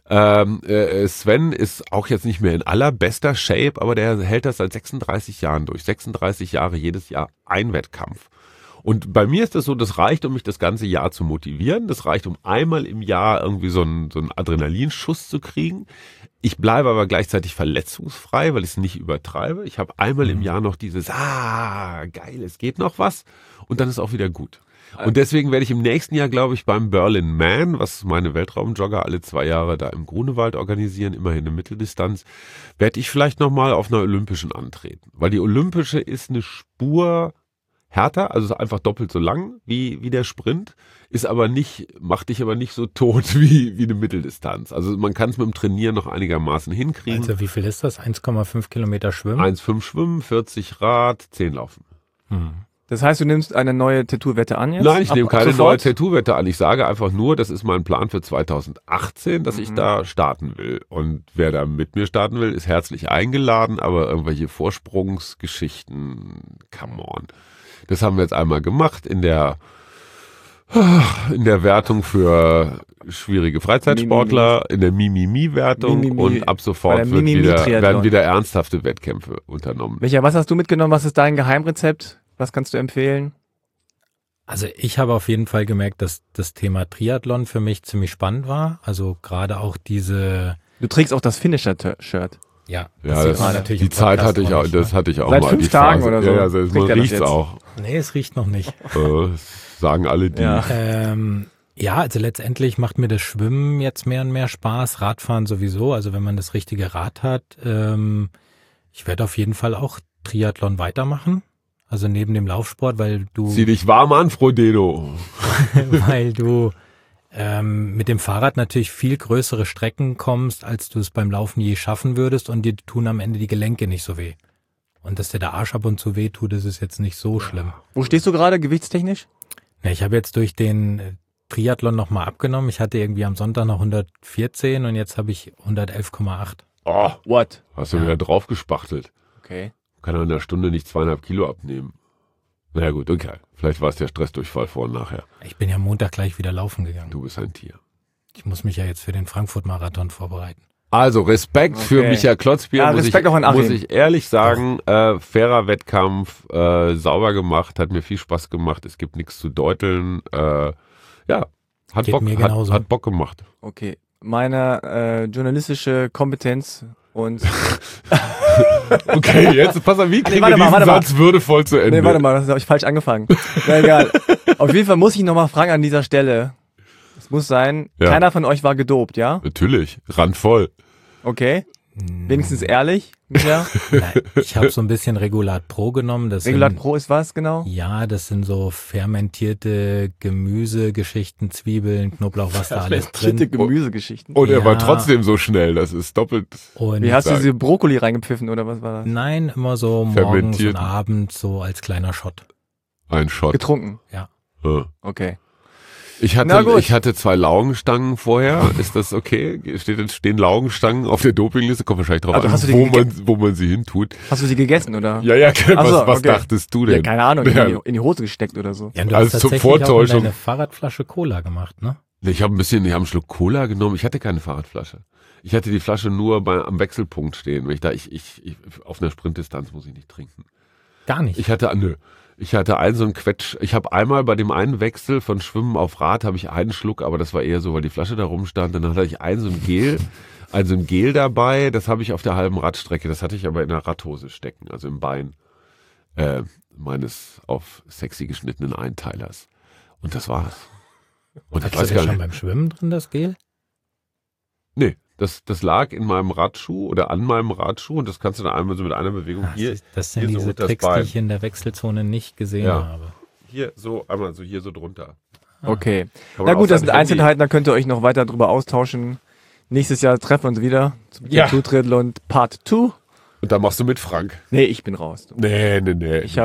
[SPEAKER 2] Sven ist auch jetzt nicht mehr in allerbester Shape, aber der hält das seit 36 Jahren durch. 36 Jahre, jedes Jahr ein Wettkampf. Und bei mir ist das so, das reicht, um mich das ganze Jahr zu motivieren. Das reicht, um einmal im Jahr irgendwie so einen Adrenalinschuss zu kriegen. Ich bleibe aber gleichzeitig verletzungsfrei, weil ich es nicht übertreibe. Ich habe einmal im Jahr noch dieses, geil, es geht noch was. Und dann ist auch wieder gut. Und deswegen werde ich im nächsten Jahr, glaube ich, beim Berlin Man, was meine Weltraumjogger alle 2 Jahre da im Grunewald organisieren, immerhin eine Mitteldistanz, werde ich vielleicht nochmal auf einer Olympischen antreten. Weil die Olympische ist eine Spur härter, also ist einfach doppelt so lang wie der Sprint, macht dich aber nicht so tot wie eine Mitteldistanz. Also man kann es mit dem Trainieren noch einigermaßen hinkriegen.
[SPEAKER 3] Also wie viel ist das? 1,5 Kilometer Schwimmen?
[SPEAKER 2] 1,5 Schwimmen, 40 Rad, 10 Laufen.
[SPEAKER 1] Das heißt, du nimmst eine neue Tattoo-Wette an jetzt?
[SPEAKER 2] Nein, ich nehme keine neue
[SPEAKER 1] sofort?
[SPEAKER 2] Tattoo-Wette an. Ich sage einfach nur, das ist mein Plan für 2018, dass ich da starten will. Und wer da mit mir starten will, ist herzlich eingeladen, aber irgendwelche Vorsprungsgeschichten, come on. Das haben wir jetzt einmal gemacht in der Wertung für schwierige Freizeitsportler, in der Mimimi-Wertung und ab sofort werden wieder ernsthafte Wettkämpfe unternommen.
[SPEAKER 1] Micha, was hast du mitgenommen? Was ist dein Geheimrezept? Was kannst du empfehlen?
[SPEAKER 3] Also ich habe auf jeden Fall gemerkt, dass das Thema Triathlon für mich ziemlich spannend war. Also gerade auch
[SPEAKER 1] Du trägst auch das Finisher-Shirt.
[SPEAKER 3] Ja,
[SPEAKER 2] das
[SPEAKER 3] natürlich
[SPEAKER 2] die Zeit hatte ich auch, das hatte ich auch
[SPEAKER 1] Seit
[SPEAKER 2] mal.
[SPEAKER 1] 5 Tagen oder so.
[SPEAKER 2] Ja, also man riecht's auch.
[SPEAKER 3] Nee, es riecht noch nicht.
[SPEAKER 2] Sagen alle die.
[SPEAKER 3] Ja, also letztendlich macht mir das Schwimmen jetzt mehr und mehr Spaß, Radfahren sowieso, also wenn man das richtige Rad hat. Ich werde auf jeden Fall auch Triathlon weitermachen, also neben dem Laufsport, weil du...
[SPEAKER 2] Zieh dich warm an, Frodeno.
[SPEAKER 3] weil du mit dem Fahrrad natürlich viel größere Strecken kommst, als du es beim Laufen je schaffen würdest und dir tun am Ende die Gelenke nicht so weh. Und dass dir der Arsch ab und zu weh tut, das ist jetzt nicht so schlimm.
[SPEAKER 1] Wo stehst du gerade gewichtstechnisch?
[SPEAKER 3] Ja, ich habe jetzt durch den Triathlon nochmal abgenommen. Ich hatte irgendwie am Sonntag noch 114 und jetzt habe ich 111,8.
[SPEAKER 2] Oh,
[SPEAKER 1] what?
[SPEAKER 2] Hast du wieder drauf gespachtelt.
[SPEAKER 1] Okay.
[SPEAKER 2] Kann er in einer Stunde nicht 2,5 Kilo abnehmen. Na ja, gut, okay. Vielleicht war es der Stressdurchfall vor und nachher.
[SPEAKER 3] Ich bin ja Montag gleich wieder laufen gegangen.
[SPEAKER 2] Du bist ein Tier.
[SPEAKER 3] Ich muss mich ja jetzt für den Frankfurt-Marathon vorbereiten.
[SPEAKER 2] Also Respekt für Micha Klotzbier,
[SPEAKER 1] Ja, Respekt auch an Achim.
[SPEAKER 2] muss ich ehrlich sagen. Fairer Wettkampf, sauber gemacht, hat mir viel Spaß gemacht. Es gibt nichts zu deuteln. Hat
[SPEAKER 3] Geht
[SPEAKER 2] Bock,
[SPEAKER 3] mir genauso.
[SPEAKER 2] hat Bock gemacht.
[SPEAKER 1] Okay. Meine journalistische Kompetenz und...
[SPEAKER 2] Okay, jetzt pass auf, wie kriegen
[SPEAKER 1] warte
[SPEAKER 2] wir diesen
[SPEAKER 1] mal.
[SPEAKER 2] Satz würdevoll zu Ende?
[SPEAKER 1] Nee, warte mal, das habe ich falsch angefangen. Na egal. Auf jeden Fall muss ich nochmal fragen an dieser Stelle. Es muss sein, keiner von euch war gedopt, ja?
[SPEAKER 2] Natürlich, randvoll.
[SPEAKER 1] Okay. Wenigstens ehrlich, Micha.
[SPEAKER 3] Nein, ich habe so ein bisschen Regulat Pro genommen.
[SPEAKER 1] Regulat Pro ist was genau?
[SPEAKER 3] Ja, das sind so fermentierte Gemüsegeschichten, Zwiebeln, Knoblauch, was da alles drin.
[SPEAKER 1] Gemüsegeschichten.
[SPEAKER 2] Und er war trotzdem so schnell, das ist doppelt.
[SPEAKER 3] Und
[SPEAKER 1] Wie hast du diese Brokkoli reingepfiffen oder was war das?
[SPEAKER 3] Nein, immer so morgens und abends so als kleiner Shot.
[SPEAKER 2] Ein Shot.
[SPEAKER 1] Getrunken?
[SPEAKER 3] Ja.
[SPEAKER 1] Okay.
[SPEAKER 2] Ich hatte 2 Laugenstangen vorher. Ist das okay? Stehen Laugenstangen auf der Dopingliste? Kommt wahrscheinlich drauf an, wo man sie hin tut.
[SPEAKER 1] Hast du sie gegessen, oder?
[SPEAKER 2] Ja, was
[SPEAKER 1] okay.
[SPEAKER 2] dachtest du denn?
[SPEAKER 1] Ja, keine Ahnung, in die Hose gesteckt oder so.
[SPEAKER 3] Ja, und du
[SPEAKER 2] Also
[SPEAKER 3] hast
[SPEAKER 2] zur
[SPEAKER 3] tatsächlich
[SPEAKER 2] Vortäuschung.
[SPEAKER 3] auch eine Fahrradflasche Cola gemacht, ne?
[SPEAKER 2] Ich habe einen Schluck Cola genommen. Ich hatte keine Fahrradflasche. Ich hatte die Flasche nur am Wechselpunkt stehen. Ich auf einer Sprintdistanz muss ich nicht trinken.
[SPEAKER 3] Gar nicht?
[SPEAKER 2] Ich hatte einen so einen Quetsch. Ich habe einmal bei dem einen Wechsel von Schwimmen auf Rad habe ich einen Schluck, aber das war eher so, weil die Flasche da rumstand. Und dann hatte ich so ein Gel dabei. Das habe ich auf der halben Radstrecke. Das hatte ich aber in der Radhose stecken, also im Bein meines auf sexy geschnittenen Einteilers. Und das war's. Und
[SPEAKER 3] Hast du das schon beim Schwimmen drin, das Gel?
[SPEAKER 2] Nee, das lag in meinem Radschuh oder an meinem Radschuh und das kannst du dann einmal so mit einer Bewegung hier.
[SPEAKER 3] Das sind
[SPEAKER 2] hier
[SPEAKER 3] diese
[SPEAKER 2] so
[SPEAKER 3] Tricks, die ich in der Wechselzone nicht gesehen habe.
[SPEAKER 2] Hier so, einmal so hier so drunter.
[SPEAKER 1] Okay. Na gut, das sind Einzelheiten, da könnt ihr euch noch weiter drüber austauschen. Nächstes Jahr treffen wir uns wieder zum Tattoo-Triathlon Part 2.
[SPEAKER 2] Und da machst du mit Frank.
[SPEAKER 1] Nee, ich bin raus.
[SPEAKER 2] Nee.
[SPEAKER 1] Ich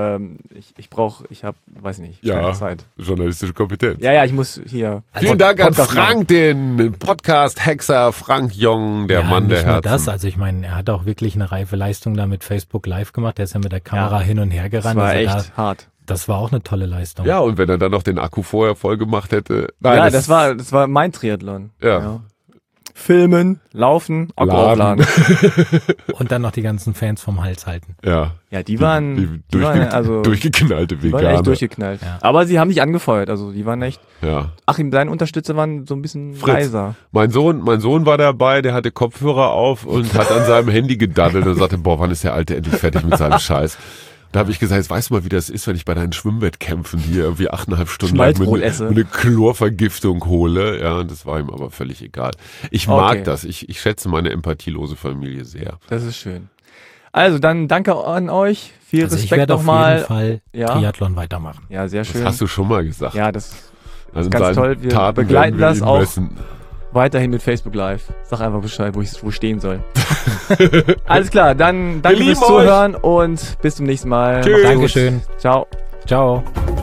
[SPEAKER 1] weiß nicht, keine Zeit.
[SPEAKER 2] Journalistische Kompetenz.
[SPEAKER 1] Ja, ich muss hier.
[SPEAKER 2] Vielen Dank an Frank, den Podcast-Hexer Frank Jong, der Mann der Herzen.
[SPEAKER 3] Das, also ich meine, er hat auch wirklich eine reife Leistung da mit Facebook Live gemacht. Der ist ja mit der Kamera hin und her gerannt.
[SPEAKER 1] Das war echt hart.
[SPEAKER 3] Das war auch eine tolle Leistung.
[SPEAKER 2] Ja, und wenn er dann noch den Akku vorher voll gemacht hätte.
[SPEAKER 1] Nein, das war mein Triathlon.
[SPEAKER 2] Ja.
[SPEAKER 1] Filmen, laufen, Akku
[SPEAKER 2] Laden.
[SPEAKER 1] aufladen.
[SPEAKER 3] Und dann noch die ganzen Fans vom Hals halten.
[SPEAKER 2] Ja.
[SPEAKER 1] Ja, die waren also
[SPEAKER 2] durchgeknallte
[SPEAKER 1] die waren
[SPEAKER 2] Veganer.
[SPEAKER 1] echt durchgeknallt.
[SPEAKER 3] Ja.
[SPEAKER 1] Aber sie haben dich angefeuert, also die waren echt.
[SPEAKER 2] Ja.
[SPEAKER 1] Achim, deine Unterstützer waren so ein bisschen
[SPEAKER 2] Fritz.
[SPEAKER 1] leiser.
[SPEAKER 2] Mein Sohn war dabei, der hatte Kopfhörer auf und hat an seinem Handy gedaddelt und sagte, boah, wann ist der Alte endlich fertig mit seinem Scheiß? Da habe ich gesagt, jetzt weißt du mal, wie das ist, wenn ich bei deinen Schwimmwettkämpfen hier irgendwie 8,5 Stunden lang
[SPEAKER 1] Schmalzbrot esse.
[SPEAKER 2] eine Chlorvergiftung hole. Ja, und das war ihm aber völlig egal. Ich mag das. Ich schätze meine empathielose Familie sehr.
[SPEAKER 1] Das ist schön. Also dann danke an euch. Viel
[SPEAKER 3] Also ich
[SPEAKER 1] Respekt
[SPEAKER 3] werde auf
[SPEAKER 1] nochmal.
[SPEAKER 3] jeden Fall Triathlon weitermachen.
[SPEAKER 1] Ja, sehr
[SPEAKER 2] Das
[SPEAKER 1] schön.
[SPEAKER 2] hast du schon mal gesagt.
[SPEAKER 1] Ja, das
[SPEAKER 2] Also
[SPEAKER 1] ganz
[SPEAKER 2] in seinen
[SPEAKER 1] toll. Wir
[SPEAKER 2] Taten
[SPEAKER 1] begleiten
[SPEAKER 2] werden wir
[SPEAKER 1] das
[SPEAKER 2] ihn
[SPEAKER 1] auch
[SPEAKER 2] messen.
[SPEAKER 1] weiterhin mit Facebook Live. Sag einfach Bescheid, wo ich stehen soll. Alles klar, dann danke
[SPEAKER 2] lieben
[SPEAKER 1] fürs Zuhören und bis zum nächsten Mal.
[SPEAKER 2] Tschüss.
[SPEAKER 1] Macht's gut.
[SPEAKER 3] Dankeschön.
[SPEAKER 1] Ciao.
[SPEAKER 3] Ciao.